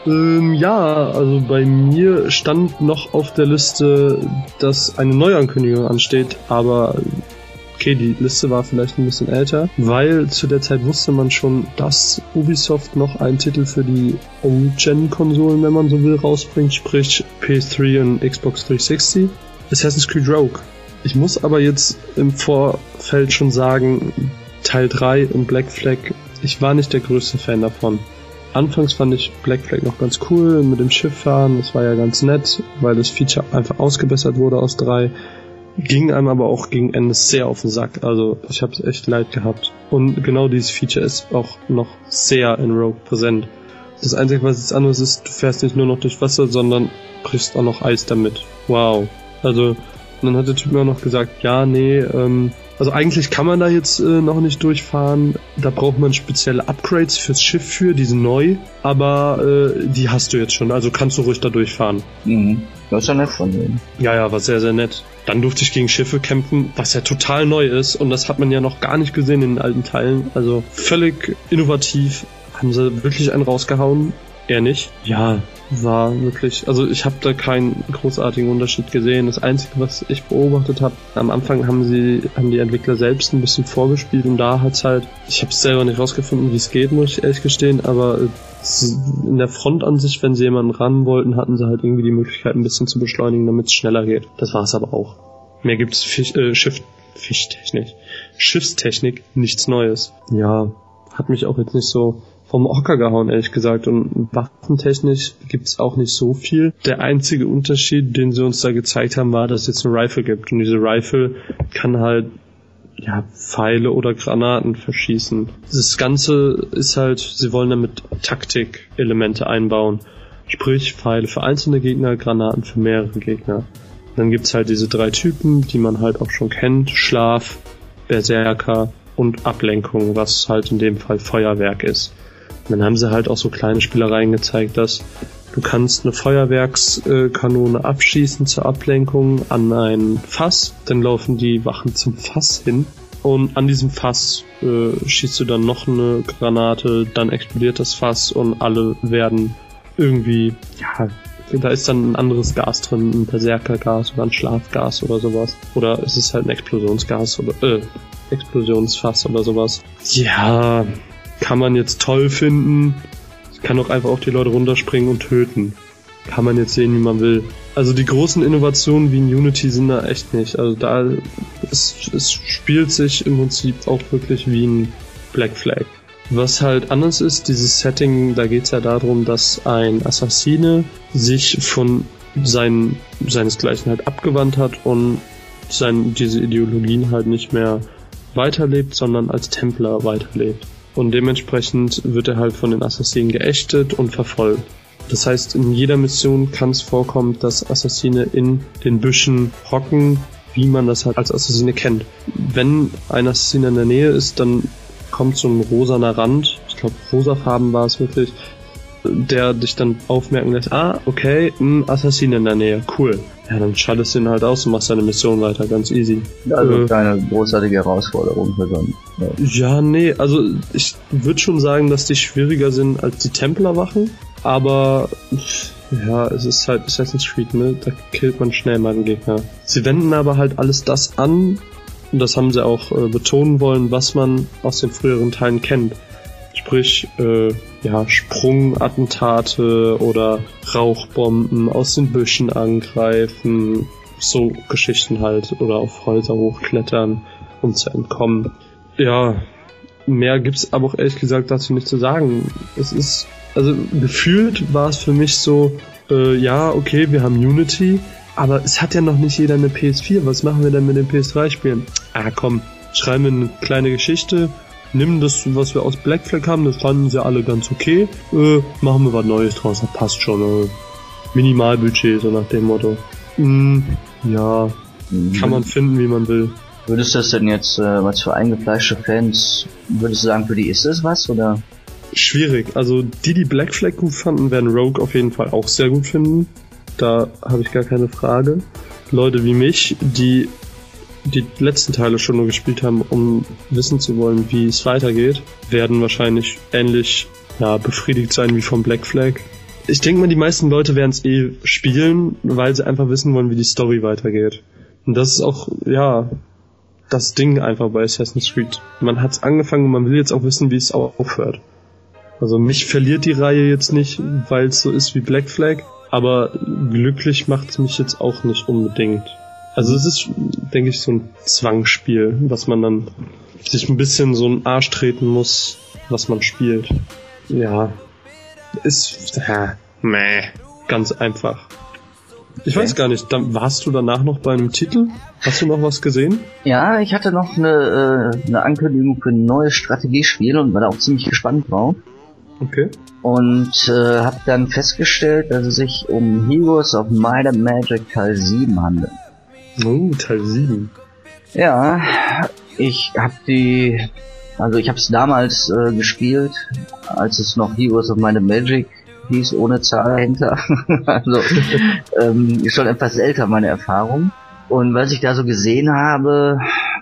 Ähm, ja, also bei mir stand noch auf der Liste, dass eine Neuankündigung ansteht, aber okay, die Liste war vielleicht ein bisschen älter, weil zu der Zeit wusste man schon, dass Ubisoft noch einen Titel für die Old-Gen-Konsolen, wenn man so will, rausbringt, sprich P S drei und Xbox dreihundertsechzig. Assassin's Creed Rogue. Ich muss aber jetzt im Vorfeld schon sagen, Teil drei und Black Flag, ich war nicht der größte Fan davon. Anfangs fand ich Black Flag noch ganz cool mit dem Schiff fahren, das war ja ganz nett, weil das Feature einfach ausgebessert wurde aus drei. Ging einem aber auch gegen Ende sehr auf den Sack, also ich hab's echt leid gehabt. Und genau dieses Feature ist auch noch sehr in Rogue präsent. Das Einzige, was jetzt anderes ist, du fährst nicht nur noch durch Wasser, sondern brichst auch noch Eis damit. Wow. Also, und dann hat der Typ mir auch noch gesagt, ja, nee, ähm, also eigentlich kann man da jetzt äh, noch nicht durchfahren, da braucht man spezielle Upgrades fürs Schiff für, die sind neu, aber äh, die hast du jetzt schon, also kannst du ruhig da durchfahren. Mhm. Das ist ja nett von denen. Ja, ja, war sehr, sehr nett. Dann durfte ich gegen Schiffe kämpfen, was ja total neu ist und das hat man ja noch gar nicht gesehen in den alten Teilen, also völlig innovativ, haben sie wirklich einen rausgehauen. Eher nicht. Ja, war wirklich, also ich habe da keinen großartigen Unterschied gesehen. Das Einzige, was ich beobachtet habe, am Anfang haben sie, haben die Entwickler selbst ein bisschen vorgespielt und da hat's halt, ich habe es selber nicht rausgefunden, wie es geht, muss ich ehrlich gestehen, aber in der Frontansicht, wenn sie jemanden ran wollten, hatten sie halt irgendwie die Möglichkeit, ein bisschen zu beschleunigen, damit es schneller geht. Das war's aber auch. Mehr gibt's Fisch, äh, Schiff, Fischtechnik, Schiffstechnik, nichts Neues. Ja, hat mich auch jetzt nicht so vom Hocker gehauen, ehrlich gesagt. Und waffentechnisch gibt's auch nicht so viel. Der einzige Unterschied, den sie uns da gezeigt haben, war, dass es jetzt eine Rifle gibt. Und diese Rifle kann halt ja Pfeile oder Granaten verschießen. Das Ganze ist halt, sie wollen damit Taktik-Elemente einbauen. Sprich, Pfeile für einzelne Gegner, Granaten für mehrere Gegner. Dann gibt's halt diese drei Typen, die man halt auch schon kennt. Schlaf, Berserker und Ablenkung, was halt in dem Fall Feuerwerk ist. Und dann haben sie halt auch so kleine Spielereien gezeigt, dass du kannst eine Feuerwerkskanone abschießen zur Ablenkung an ein Fass, dann laufen die Wachen zum Fass hin und an diesem Fass äh, schießt du dann noch eine Granate, dann explodiert das Fass und alle werden irgendwie, ja, da ist dann ein anderes Gas drin, ein Berserkergas oder ein Schlafgas oder sowas. Oder es ist halt ein Explosionsgas oder äh, Explosionsfass oder sowas. Ja, kann man jetzt toll finden. Ich kann auch einfach auf die Leute runterspringen und töten. Kann man jetzt sehen, wie man will. Also die großen Innovationen wie in Unity sind da echt nicht. Also da, es, es spielt sich im Prinzip auch wirklich wie ein Black Flag. Was halt anders ist, dieses Setting, da geht's ja darum, dass ein Assassine sich von seinen, seinesgleichen halt abgewandt hat und sein, diese Ideologien halt nicht mehr weiterlebt, sondern als Templer weiterlebt. Und dementsprechend wird er halt von den Assassinen geächtet und verfolgt. Das heißt, in jeder Mission kann es vorkommen, dass Assassine in den Büschen hocken, wie man das halt als Assassine kennt. Wenn ein Assassine in der Nähe ist, dann kommt so ein rosaner Rand, ich glaube rosafarben war es wirklich, der dich dann aufmerken lässt, ah, okay, ein Assassine in der Nähe, cool. Ja, dann schaltest du ihn halt aus und machst deine Mission weiter, ganz easy. Also äh, keine großartige Herausforderung für so einen. Ja. ja, nee, also ich würde schon sagen, dass die schwieriger sind als die Templerwachen, aber ja, es ist halt Assassin's Creed, ne, da killt man schnell mal einen Gegner. Sie wenden aber halt alles das an, und das haben sie auch äh, betonen wollen, was man aus den früheren Teilen kennt. Sprich, äh, ja, Sprungattentate oder Rauchbomben aus den Büschen angreifen, so Geschichten halt, oder auf Häuser hochklettern, um zu entkommen. Ja, mehr gibt's aber auch ehrlich gesagt dazu nicht zu sagen. Es ist, also gefühlt war es für mich so, äh, ja, okay, wir haben Unity, aber es hat ja noch nicht jeder eine P S vier, was machen wir denn mit den P S drei Spielen? Ah komm, schreiben wir eine kleine Geschichte, nimm das, was wir aus Black Flag haben, das fanden sie alle ganz okay, äh, machen wir was Neues draus, das passt schon, äh, Minimalbudget, so nach dem Motto. Mm, ja, mhm. Kann man finden, wie man will. Würdest du das denn jetzt, äh, was für eingefleischte Fans, würdest du sagen, für die ist das was, oder? Schwierig, also die, die Black Flag gut fanden, werden Rogue auf jeden Fall auch sehr gut finden. Da habe ich gar keine Frage. Leute wie mich, die die letzten Teile schon nur gespielt haben, um wissen zu wollen, wie es weitergeht, werden wahrscheinlich ähnlich ja, befriedigt sein wie vom Black Flag. ich denke mal, die meisten Leute werden es eh spielen, weil sie einfach wissen wollen, wie die Story weitergeht. Und das ist auch, ja, das Ding einfach bei Assassin's Creed. Man hat's angefangen und man will jetzt auch wissen, wie es aufhört. Also mich verliert die Reihe jetzt nicht, weil es so ist wie Black Flag, aber glücklich macht's mich jetzt auch nicht unbedingt. Also es ist, denke ich, so ein Zwangsspiel, was man dann sich ein bisschen so einen Arsch treten muss, was man spielt. Ja, ist, ja, meh, ganz einfach. Ich weiß gar nicht, dann, warst du danach noch bei einem Titel? Hast du noch was gesehen? Ja, ich hatte noch eine, äh, eine Ankündigung für ein neues Strategiespiel und war da auch ziemlich gespannt drauf. Okay. Und äh, habe dann festgestellt, dass es sich um Heroes of Might and Magic Teil sieben handelt. Oh, Teil sieben. Ja, ich habe die, also ich habe es damals äh, gespielt, als es noch Heroes of Might and Magic hieß, ohne Zahl dahinter. Also ähm, ist schon etwas älter, meine Erfahrung. Und was ich da so gesehen habe,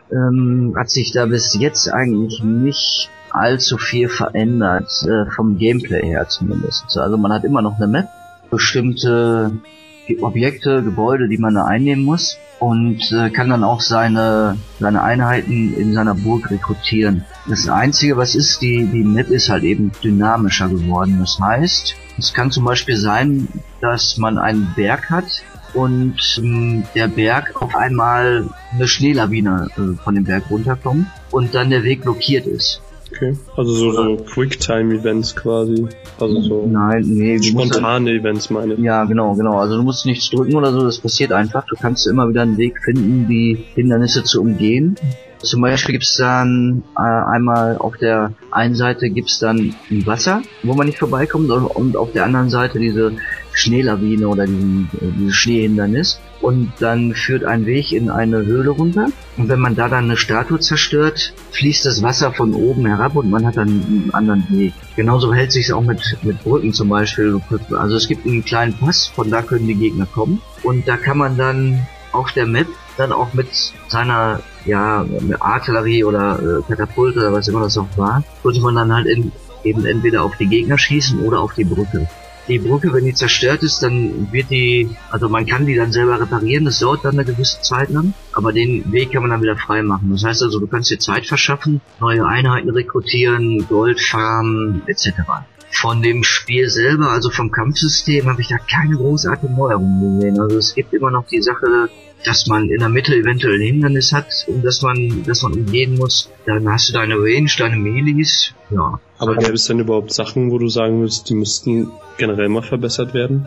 ähm, hat sich da bis jetzt eigentlich nicht allzu viel verändert, äh, vom Gameplay her zumindest. Also man hat immer noch eine Map, bestimmte Objekte, Gebäude, die man da einnehmen muss und äh, kann dann auch seine seine Einheiten in seiner Burg rekrutieren. Das Einzige, was ist, die die Map ist halt eben dynamischer geworden. Das heißt, es kann zum Beispiel sein, dass man einen Berg hat und ähm, der Berg auf einmal eine Schneelawine äh, von dem Berg runterkommt und dann der Weg blockiert ist. Okay, also so, so Quicktime-Events quasi, also so Nein, nee, spontane halt, Events meine ich. Ja, genau, genau, also du musst nichts drücken oder so, das passiert einfach, du kannst immer wieder einen Weg finden, die Hindernisse zu umgehen. Zum Beispiel gibt's dann äh, einmal auf der einen Seite gibt's dann ein Wasser, wo man nicht vorbeikommt, und auf der anderen Seite diese Schneelawine oder diesen, äh, dieses Schneehindernis. Und dann führt ein Weg in eine Höhle runter. Und wenn man da dann eine Statue zerstört, fließt das Wasser von oben herab und man hat dann einen anderen Weg. Genauso verhält sich es auch mit, mit Brücken zum Beispiel. Also es gibt einen kleinen Pass, von da können die Gegner kommen. Und da kann man dann auf der Map dann auch mit seiner, ja, Artillerie oder äh, Katapulte oder was immer das auch war, konnte man dann halt in, eben entweder auf die Gegner schießen oder auf die Brücke. Die Brücke, wenn die zerstört ist, dann wird die, also man kann die dann selber reparieren, das dauert dann eine gewisse Zeit lang, aber den Weg kann man dann wieder frei machen. Das heißt also, du kannst dir Zeit verschaffen, neue Einheiten rekrutieren, Gold farmen, et cetera. Von dem Spiel selber, also vom Kampfsystem, habe ich da keine großartige Neuerung gesehen. Also es gibt immer noch die Sache, dass man in der Mitte eventuell ein Hindernis hat, um das man, das man umgehen muss. Dann hast du deine Range, deine Melees, ja. Aber gäbe es denn überhaupt Sachen, wo du sagen würdest, die müssten generell mal verbessert werden?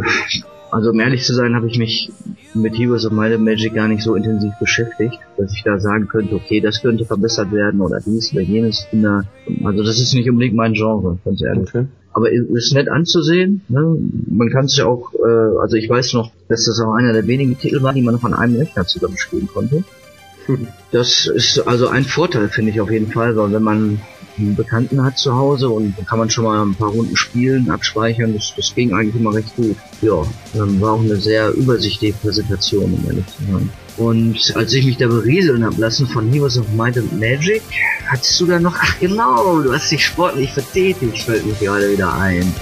Also um ehrlich zu sein, habe ich mich mit Heroes of Might and Magic gar nicht so intensiv beschäftigt, dass ich da sagen könnte, okay, das könnte verbessert werden oder dies oder jenes. Also das ist nicht unbedingt mein Genre, ganz ehrlich. Okay. Aber ist nett anzusehen, ne? Man kann sich auch, äh, also ich weiß noch, dass das auch einer der wenigen Titel war, die man noch an einem Rechner zusammen spielen konnte. Hm. Das ist also ein Vorteil, finde ich auf jeden Fall, weil wenn man einen Bekannten hat zu Hause und dann kann man schon mal ein paar Runden spielen, abspeichern, das, das ging eigentlich immer recht gut. Ja, dann war auch eine sehr übersichtliche Präsentation, um ehrlich zu sein. Und als ich mich da berieseln hab lassen von Heroes of Might and Magic, hattest du da noch, ach genau, du hast dich sportlich vertätigt, fällt mir gerade wieder ein.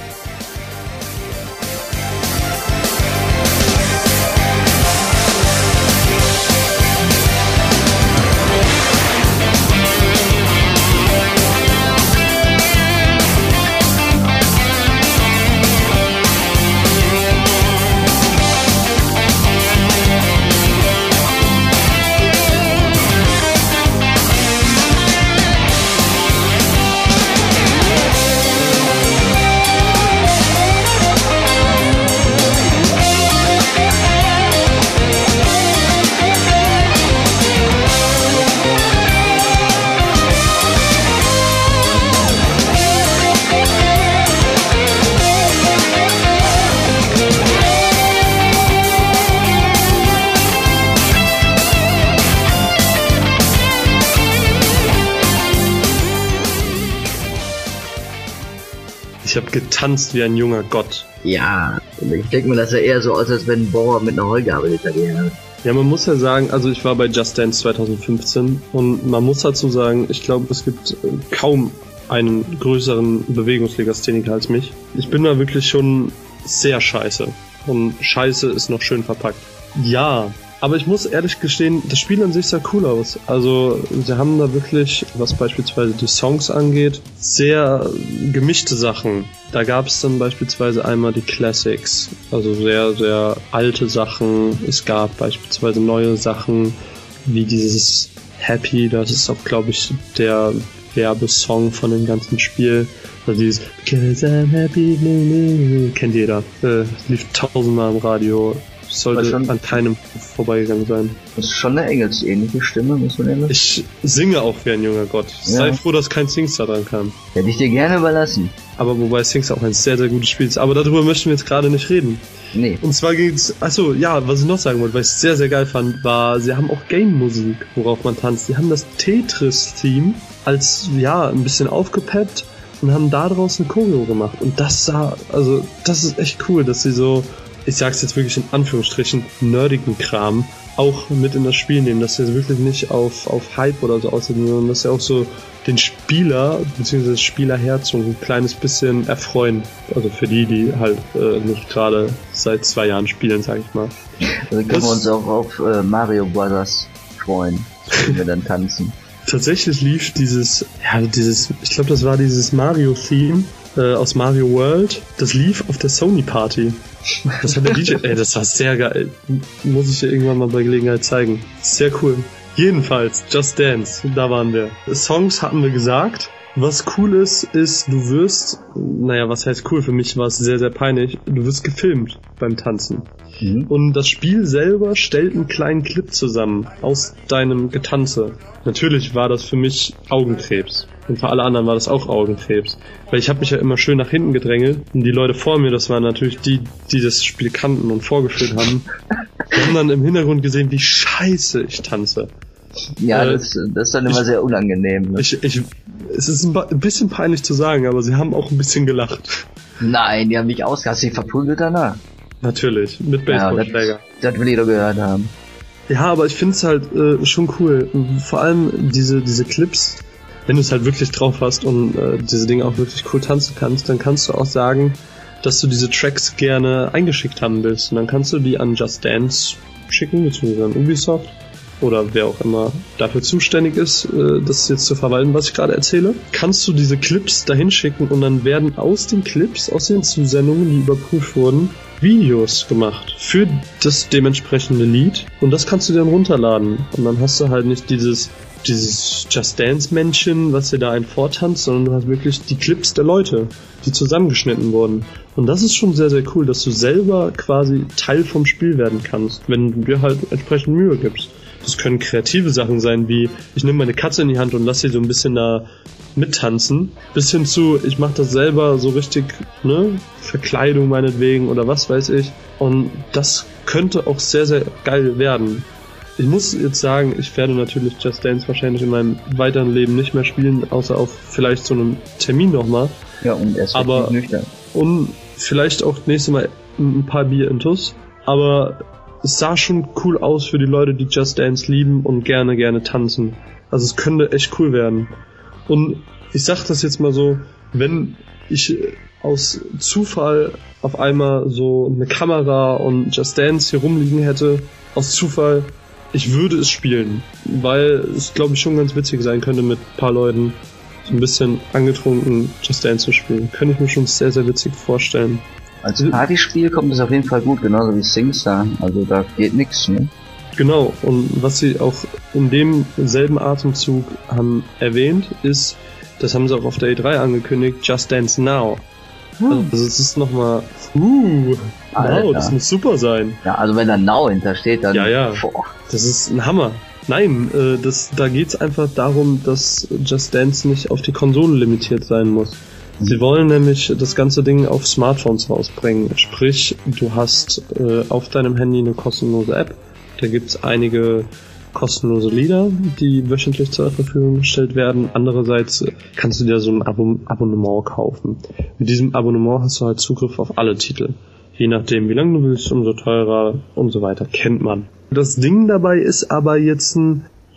Ich habe getanzt wie ein junger Gott. Ja, ich denke mir, das sah eher so aus, als wenn ein Bauer mit einer Heugabel hinterher. Ja, man muss ja sagen, also ich war bei Just Dance zwanzig fünfzehn und man muss dazu sagen, ich glaube, es gibt kaum einen größeren Bewegungslegastheniker als mich. Ich bin da wirklich schon sehr scheiße. Und Scheiße ist noch schön verpackt. Ja, aber ich muss ehrlich gestehen, das Spiel an sich sah cool aus. Also sie haben da wirklich, was beispielsweise die Songs angeht, sehr gemischte Sachen. Da gab es dann beispielsweise einmal die Classics, also sehr, sehr alte Sachen. Es gab beispielsweise neue Sachen, wie dieses Happy, das ist auch, glaube ich, der Werbesong von dem ganzen Spiel. Also dieses Because I'm happy, kennt jeder. Äh, lief tausendmal im Radio. Sollte schon an keinem vorbeigegangen sein. Das ist schon eine engelsähnliche Stimme, muss man ehrlich. Ich singe auch wie ein junger Gott. Ja. Sei froh, dass kein Singstar dran kam. Hätte ich dir gerne überlassen. Aber wobei Singstar auch ein sehr, sehr gutes Spiel ist. Aber darüber möchten wir jetzt gerade nicht reden. Nee. Und zwar ging's, achso, ja, was ich noch sagen wollte, weil ich es sehr, sehr geil fand, war, sie haben auch Game-Musik, worauf man tanzt. Die haben das Tetris-Theme als, ja, ein bisschen aufgepeppt und haben daraus eine Choreo gemacht. Und das sah, also, das ist echt cool, dass sie so, ich sag's jetzt wirklich in Anführungsstrichen, nerdigen Kram auch mit in das Spiel nehmen, dass sie wirklich nicht auf, auf Hype oder so aussehen, sondern dass sie auch so den Spieler, beziehungsweise das Spielerherz so ein kleines bisschen erfreuen. Also für die, die halt äh, nicht gerade seit zwei Jahren spielen, sag ich mal. Also können wir uns auch auf äh, Mario Brothers freuen, wenn wir dann tanzen. Tatsächlich lief dieses, ja, dieses, ich glaube, das war dieses Mario-Theme äh, aus Mario World. Das lief auf der Sony Party. Das hat der D J, ey, das war sehr geil. Muss ich dir irgendwann mal bei Gelegenheit zeigen. Sehr cool. Jedenfalls, Just Dance, da waren wir. Songs hatten wir gesagt. Was cool ist, ist, du wirst, naja, was heißt cool, für mich war es sehr, sehr peinlich, du wirst gefilmt beim Tanzen. Mhm. Und das Spiel selber stellt einen kleinen Clip zusammen aus deinem Getanze. Natürlich war das für mich Augenkrebs. Und für alle anderen war das auch Augenkrebs. Weil ich habe mich ja immer schön nach hinten gedrängelt. Und die Leute vor mir, das waren natürlich die, die das Spiel kannten und vorgeführt haben. Die haben dann im Hintergrund gesehen, wie scheiße ich tanze. Ja, äh, das, das ist dann immer ich, sehr unangenehm. Ne? Ich, ich, es ist ein, ein bisschen peinlich zu sagen, aber sie haben auch ein bisschen gelacht. Nein, die haben mich ausgehasst, sie verprügelt danach. Natürlich, mit Baseballschläger. Ja, das, das will jeder gehört haben. Ja, aber ich find's halt äh, schon cool. Vor allem diese, diese Clips, wenn du es halt wirklich drauf hast und äh, diese Dinge auch wirklich cool tanzen kannst, dann kannst du auch sagen, dass du diese Tracks gerne eingeschickt haben willst. Und dann kannst du die an Just Dance schicken, beziehungsweise an Ubisoft. Oder wer auch immer dafür zuständig ist, das jetzt zu verwalten, was ich gerade erzähle, kannst du diese Clips dahin schicken und dann werden aus den Clips, aus den Zusendungen, die überprüft wurden, Videos gemacht für das dementsprechende Lied und das kannst du dann runterladen und dann hast du halt nicht dieses dieses Just Dance Männchen, was dir da einen vortanzt, sondern du hast wirklich die Clips der Leute, die zusammengeschnitten wurden. Und das ist schon sehr, sehr cool, dass du selber quasi Teil vom Spiel werden kannst, wenn du dir halt entsprechend Mühe gibst. Das können kreative Sachen sein, wie ich nehme meine Katze in die Hand und lasse sie so ein bisschen da mittanzen, bis hin zu, ich mache das selber so richtig, ne, Verkleidung meinetwegen oder was weiß ich. Und das könnte auch sehr, sehr geil werden. Ich muss jetzt sagen, ich werde natürlich Just Dance wahrscheinlich in meinem weiteren Leben nicht mehr spielen, außer auf vielleicht so einem Termin nochmal. Ja, und erst aber nüchtern. Und vielleicht auch nächstes Mal ein paar Bier intus, aber es sah schon cool aus für die Leute, die Just Dance lieben und gerne, gerne tanzen. Also es könnte echt cool werden. Und ich sag das jetzt mal so, wenn ich aus Zufall auf einmal so eine Kamera und Just Dance hier rumliegen hätte, aus Zufall, ich würde es spielen, weil es, glaube ich, schon ganz witzig sein könnte, mit ein paar Leuten so ein bisschen angetrunken Just Dance zu spielen. Könnte ich mir schon sehr, sehr witzig vorstellen. Als Partyspiel kommt es auf jeden Fall gut, genauso wie Singstar. Also da geht nichts, ne? Genau, und was sie auch in demselben Atemzug haben erwähnt, ist, das haben sie auch auf der E drei angekündigt, Just Dance Now. Hm. Also es ist nochmal, uh, wow, das muss super sein. Ja, also wenn da Now hintersteht, dann... Ja, ja, boah. Das ist ein Hammer. Nein, äh, das, da geht's einfach darum, dass Just Dance nicht auf die Konsole limitiert sein muss. Sie wollen nämlich das ganze Ding auf Smartphones rausbringen. Sprich, du hast äh, auf deinem Handy eine kostenlose App. Da gibt's einige kostenlose Lieder, die wöchentlich zur Verfügung gestellt werden. Andererseits kannst du dir so ein Abo- Abonnement kaufen. Mit diesem Abonnement hast du halt Zugriff auf alle Titel. Je nachdem, wie lange du willst, umso teurer und so weiter. Kennt man. Das Ding dabei ist aber jetzt ein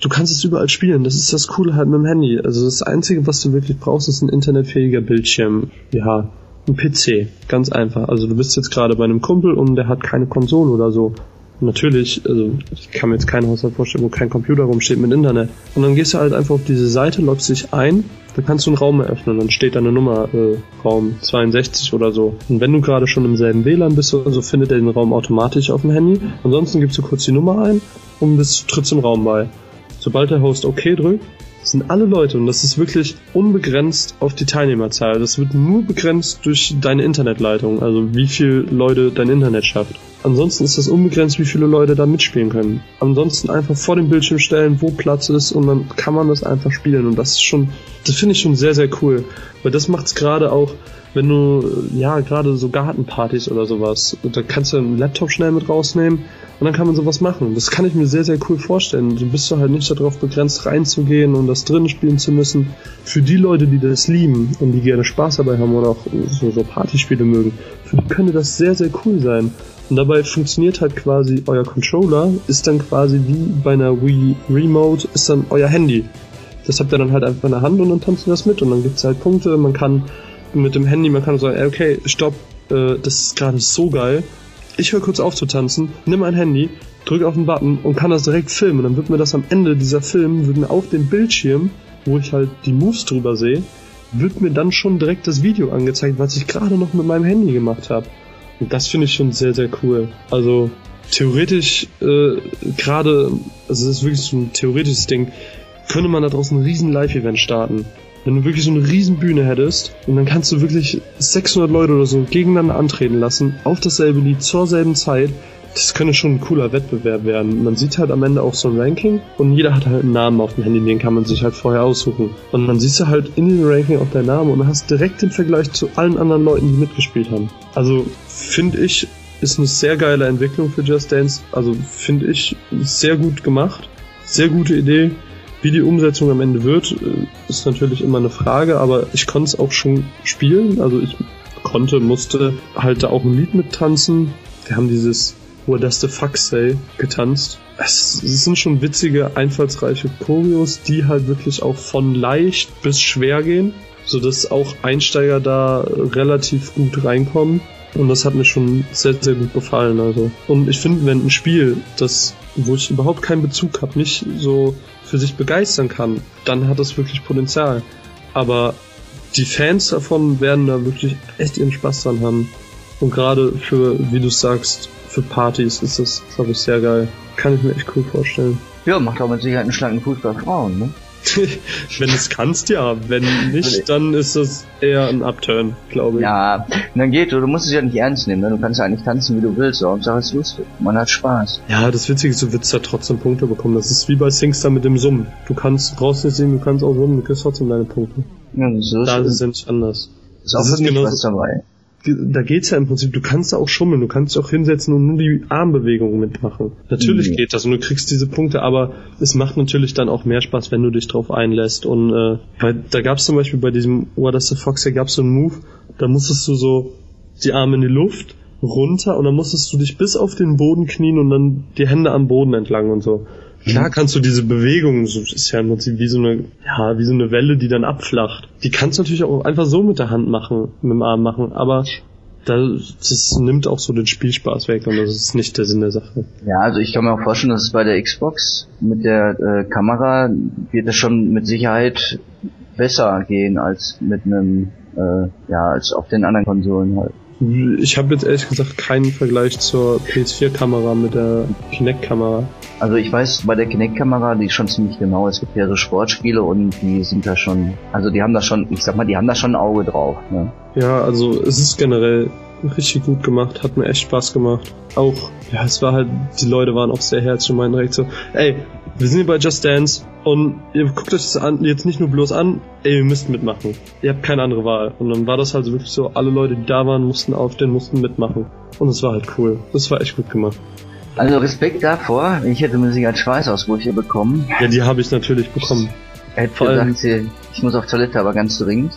du kannst es überall spielen. Das ist das Coole halt mit dem Handy. Also das Einzige, was du wirklich brauchst, ist ein internetfähiger Bildschirm. Ja, ein P C. Ganz einfach. Also du bist jetzt gerade bei einem Kumpel und der hat keine Konsole oder so. Natürlich, also ich kann mir jetzt kein Haushalt vorstellen, wo kein Computer rumsteht mit Internet. Und dann gehst du halt einfach auf diese Seite, loggst dich ein, dann kannst du einen Raum eröffnen, dann steht da eine Nummer, äh, Raum zweiundsechzig oder so. Und wenn du gerade schon im selben W L A N bist oder so, findet er den Raum automatisch auf dem Handy. Ansonsten gibst du kurz die Nummer ein und bist, trittst im Raum bei. Sobald der Host OK drückt, sind alle Leute, und das ist wirklich unbegrenzt auf die Teilnehmerzahl. Das wird nur begrenzt durch deine Internetleitung, also wie viele Leute dein Internet schafft. Ansonsten ist das unbegrenzt, wie viele Leute da mitspielen können. Ansonsten einfach vor dem Bildschirm stellen, wo Platz ist, und dann kann man das einfach spielen. Und das ist schon, das finde ich schon sehr, sehr cool. Weil das macht's gerade auch, wenn du, ja, gerade so Gartenpartys oder sowas, da kannst du einen Laptop schnell mit rausnehmen und dann kann man sowas machen. Das kann ich mir sehr, sehr cool vorstellen. Du bist halt nicht darauf begrenzt, reinzugehen und das drin spielen zu müssen. Für die Leute, die das lieben und die gerne Spaß dabei haben oder auch so, so Partyspiele mögen, für die könnte das sehr, sehr cool sein. Und dabei funktioniert halt quasi, euer Controller ist dann quasi wie bei einer Wii Remote, ist dann euer Handy. Das habt ihr dann halt einfach in der Hand und dann tanzt ihr das mit und dann gibt's halt Punkte, man kann mit dem Handy, man kann sagen, okay, stopp, äh, das ist gerade so geil. Ich höre kurz auf zu tanzen, nimm ein Handy, drück auf den Button und kann das direkt filmen. Und dann wird mir das am Ende dieser Film, wird mir auf dem Bildschirm, wo ich halt die Moves drüber sehe, wird mir dann schon direkt das Video angezeigt, was ich gerade noch mit meinem Handy gemacht habe. Und das finde ich schon sehr, sehr cool. Also theoretisch, äh, gerade, also das ist wirklich so ein theoretisches Ding, könnte man da draußen ein riesen Live-Event starten. Wenn du wirklich so eine riesen Bühne hättest und dann kannst du wirklich sechshundert Leute oder so gegeneinander antreten lassen, auf dasselbe Lied, zur selben Zeit, das könnte schon ein cooler Wettbewerb werden. Man sieht halt am Ende auch so ein Ranking und jeder hat halt einen Namen auf dem Handy, den kann man sich halt vorher aussuchen. Und dann siehst du halt in dem Ranking auch deinen Namen und hast direkt den Vergleich zu allen anderen Leuten, die mitgespielt haben. Also finde ich, ist eine sehr geile Entwicklung für Just Dance. Also finde ich sehr gut gemacht, sehr gute Idee. Wie die Umsetzung am Ende wird, ist natürlich immer eine Frage, aber ich konnte es auch schon spielen. Also ich konnte, musste halt da auch ein Lied mittanzen. Wir haben dieses What Does the Fuck Say getanzt. Es, es sind schon witzige, einfallsreiche Choreos, die halt wirklich auch von leicht bis schwer gehen, sodass auch Einsteiger da relativ gut reinkommen. Und das hat mir schon sehr, sehr gut gefallen. Also. Und ich finde, wenn ein Spiel, das, wo ich überhaupt keinen Bezug habe, mich so für sich begeistern kann, dann hat das wirklich Potenzial. Aber die Fans davon werden da wirklich echt ihren Spaß dran haben. Und gerade für, wie du sagst, für Partys ist das, glaube ich, sehr geil. Kann ich mir echt cool vorstellen. Ja, macht auch mit Sicherheit einen schlanken Fuß bei Frauen, ne? Wenn du es kannst, ja. Wenn nicht, dann ist das eher ein Upturn, glaube ich. Ja, dann geht, du musst es ja nicht ernst nehmen, ne? Du kannst ja eigentlich tanzen, wie du willst. Hauptsache es ist lustig. Man hat Spaß. Ja, das Witzige ist, du wirst da trotzdem Punkte bekommen. Das ist wie bei Singstar mit dem Summen. Du kannst, brauchst nicht singen, du kannst auch summen, du kriegst trotzdem deine Punkte. Ja, das ist da ist es ja nicht anders. Ist auch wirklich was dabei. Da geht's ja im Prinzip, du kannst da auch schummeln, du kannst dich auch hinsetzen und nur die Armbewegungen mitmachen. Natürlich mhm. geht das und du kriegst diese Punkte, aber es macht natürlich dann auch mehr Spaß, wenn du dich drauf einlässt. Und äh, bei, da gab's zum Beispiel bei diesem What Does the Fox, da gab's so einen Move, da musstest du so die Arme in die Luft, runter und dann musstest du dich bis auf den Boden knien und dann die Hände am Boden entlang und so. Klar kannst du diese Bewegung, das ist ja im Prinzip wie so eine, ja, wie so eine Welle, die dann abflacht. Die kannst du natürlich auch einfach so mit der Hand machen, mit dem Arm machen, aber das, das nimmt auch so den Spielspaß weg und das ist nicht der Sinn der Sache. Ja, also ich kann mir auch vorstellen, dass es bei der Xbox mit der äh, Kamera wird es schon mit Sicherheit besser gehen als mit einem, äh, ja, als auf den anderen Konsolen halt. Ich habe jetzt ehrlich gesagt keinen Vergleich zur P S vier Kamera mit der Kinect-Kamera. Also ich weiß, bei der Kinect-Kamera, die ist schon ziemlich genau. Es gibt ja so Sportspiele und die sind da schon, also die haben da schon, ich sag mal, die haben da schon ein Auge drauf. Ne? Ja, also es ist generell richtig gut gemacht, hat mir echt Spaß gemacht. Auch, ja, es war halt, die Leute waren auch sehr herzlich und meinten direkt so, ey, wir sind hier bei Just Dance und ihr guckt euch das an, jetzt nicht nur bloß an, ey, ihr müsst mitmachen. Ihr habt keine andere Wahl. Und dann war das halt so wirklich so, alle Leute, die da waren, mussten aufstehen, mussten mitmachen. Und es war halt cool. Das war echt gut gemacht. Also Respekt davor, ich hätte mir sicher Schweißausbrüche bekommen. Ja, die habe ich natürlich bekommen. Er hätte gesagt, ich muss auf Toilette, aber ganz dringend.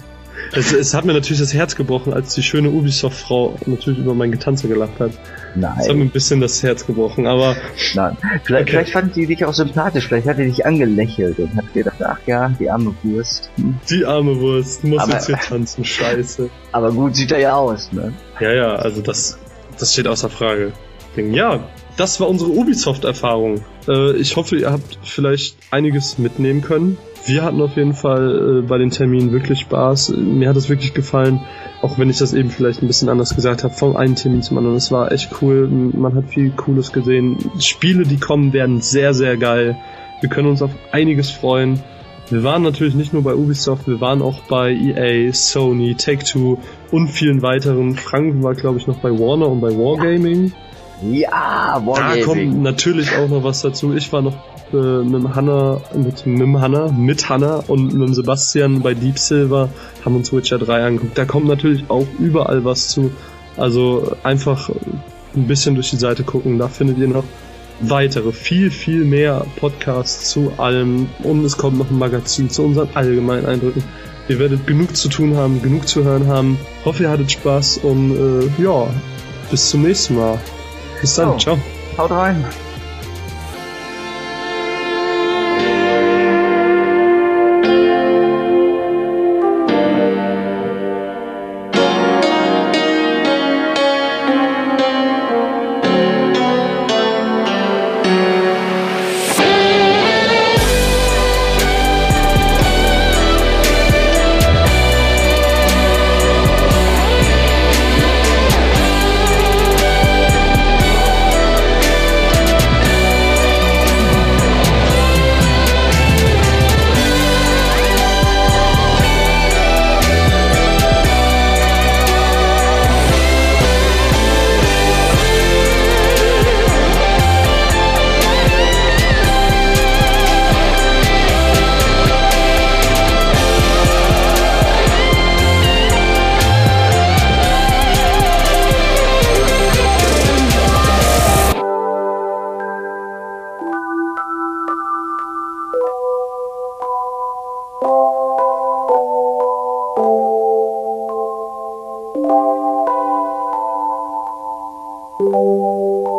Es, es hat mir natürlich das Herz gebrochen, als die schöne Ubisoft-Frau natürlich über mein Getanze gelacht hat. Nein. Es hat mir ein bisschen das Herz gebrochen, aber... Nein. Vielleicht, okay. vielleicht fand sie dich auch sympathisch, vielleicht hat sie dich angelächelt und hat gedacht, ach ja, die arme Wurst. Hm. Die arme Wurst, muss aber, jetzt hier tanzen, scheiße. Aber gut sieht er ja aus, ne? Ja, ja, also das, das steht außer Frage. Ja, das war unsere Ubisoft-Erfahrung. Äh, ich hoffe, ihr habt vielleicht einiges mitnehmen können. Wir hatten auf jeden Fall äh, bei den Terminen wirklich Spaß. Mir hat es wirklich gefallen, auch wenn ich das eben vielleicht ein bisschen anders gesagt habe, vom einen Termin zum anderen. Es war echt cool, man hat viel Cooles gesehen. Spiele, die kommen, werden sehr, sehr geil. Wir können uns auf einiges freuen. Wir waren natürlich nicht nur bei Ubisoft, wir waren auch bei E A, Sony, Take-Two und vielen weiteren. Frank war, glaube ich, noch bei Warner und bei Wargaming. Ja, Wargaming. Da kommt natürlich auch noch was dazu. Ich war noch äh, mit dem Hanna, mit, mit dem Hanna, mit Hanna und mit dem Sebastian bei Deep Silver, haben uns Witcher drei angeguckt. Da kommt natürlich auch überall was zu. Also einfach ein bisschen durch die Seite gucken, da findet ihr noch weitere, viel, viel mehr Podcasts zu allem und es kommt noch ein Magazin zu unseren allgemeinen Eindrücken. Ihr werdet genug zu tun haben, genug zu hören haben. Hoffe, ihr hattet Spaß und äh, ja, bis zum nächsten Mal. Bis dann, oh, ciao. Haut rein. Thank you.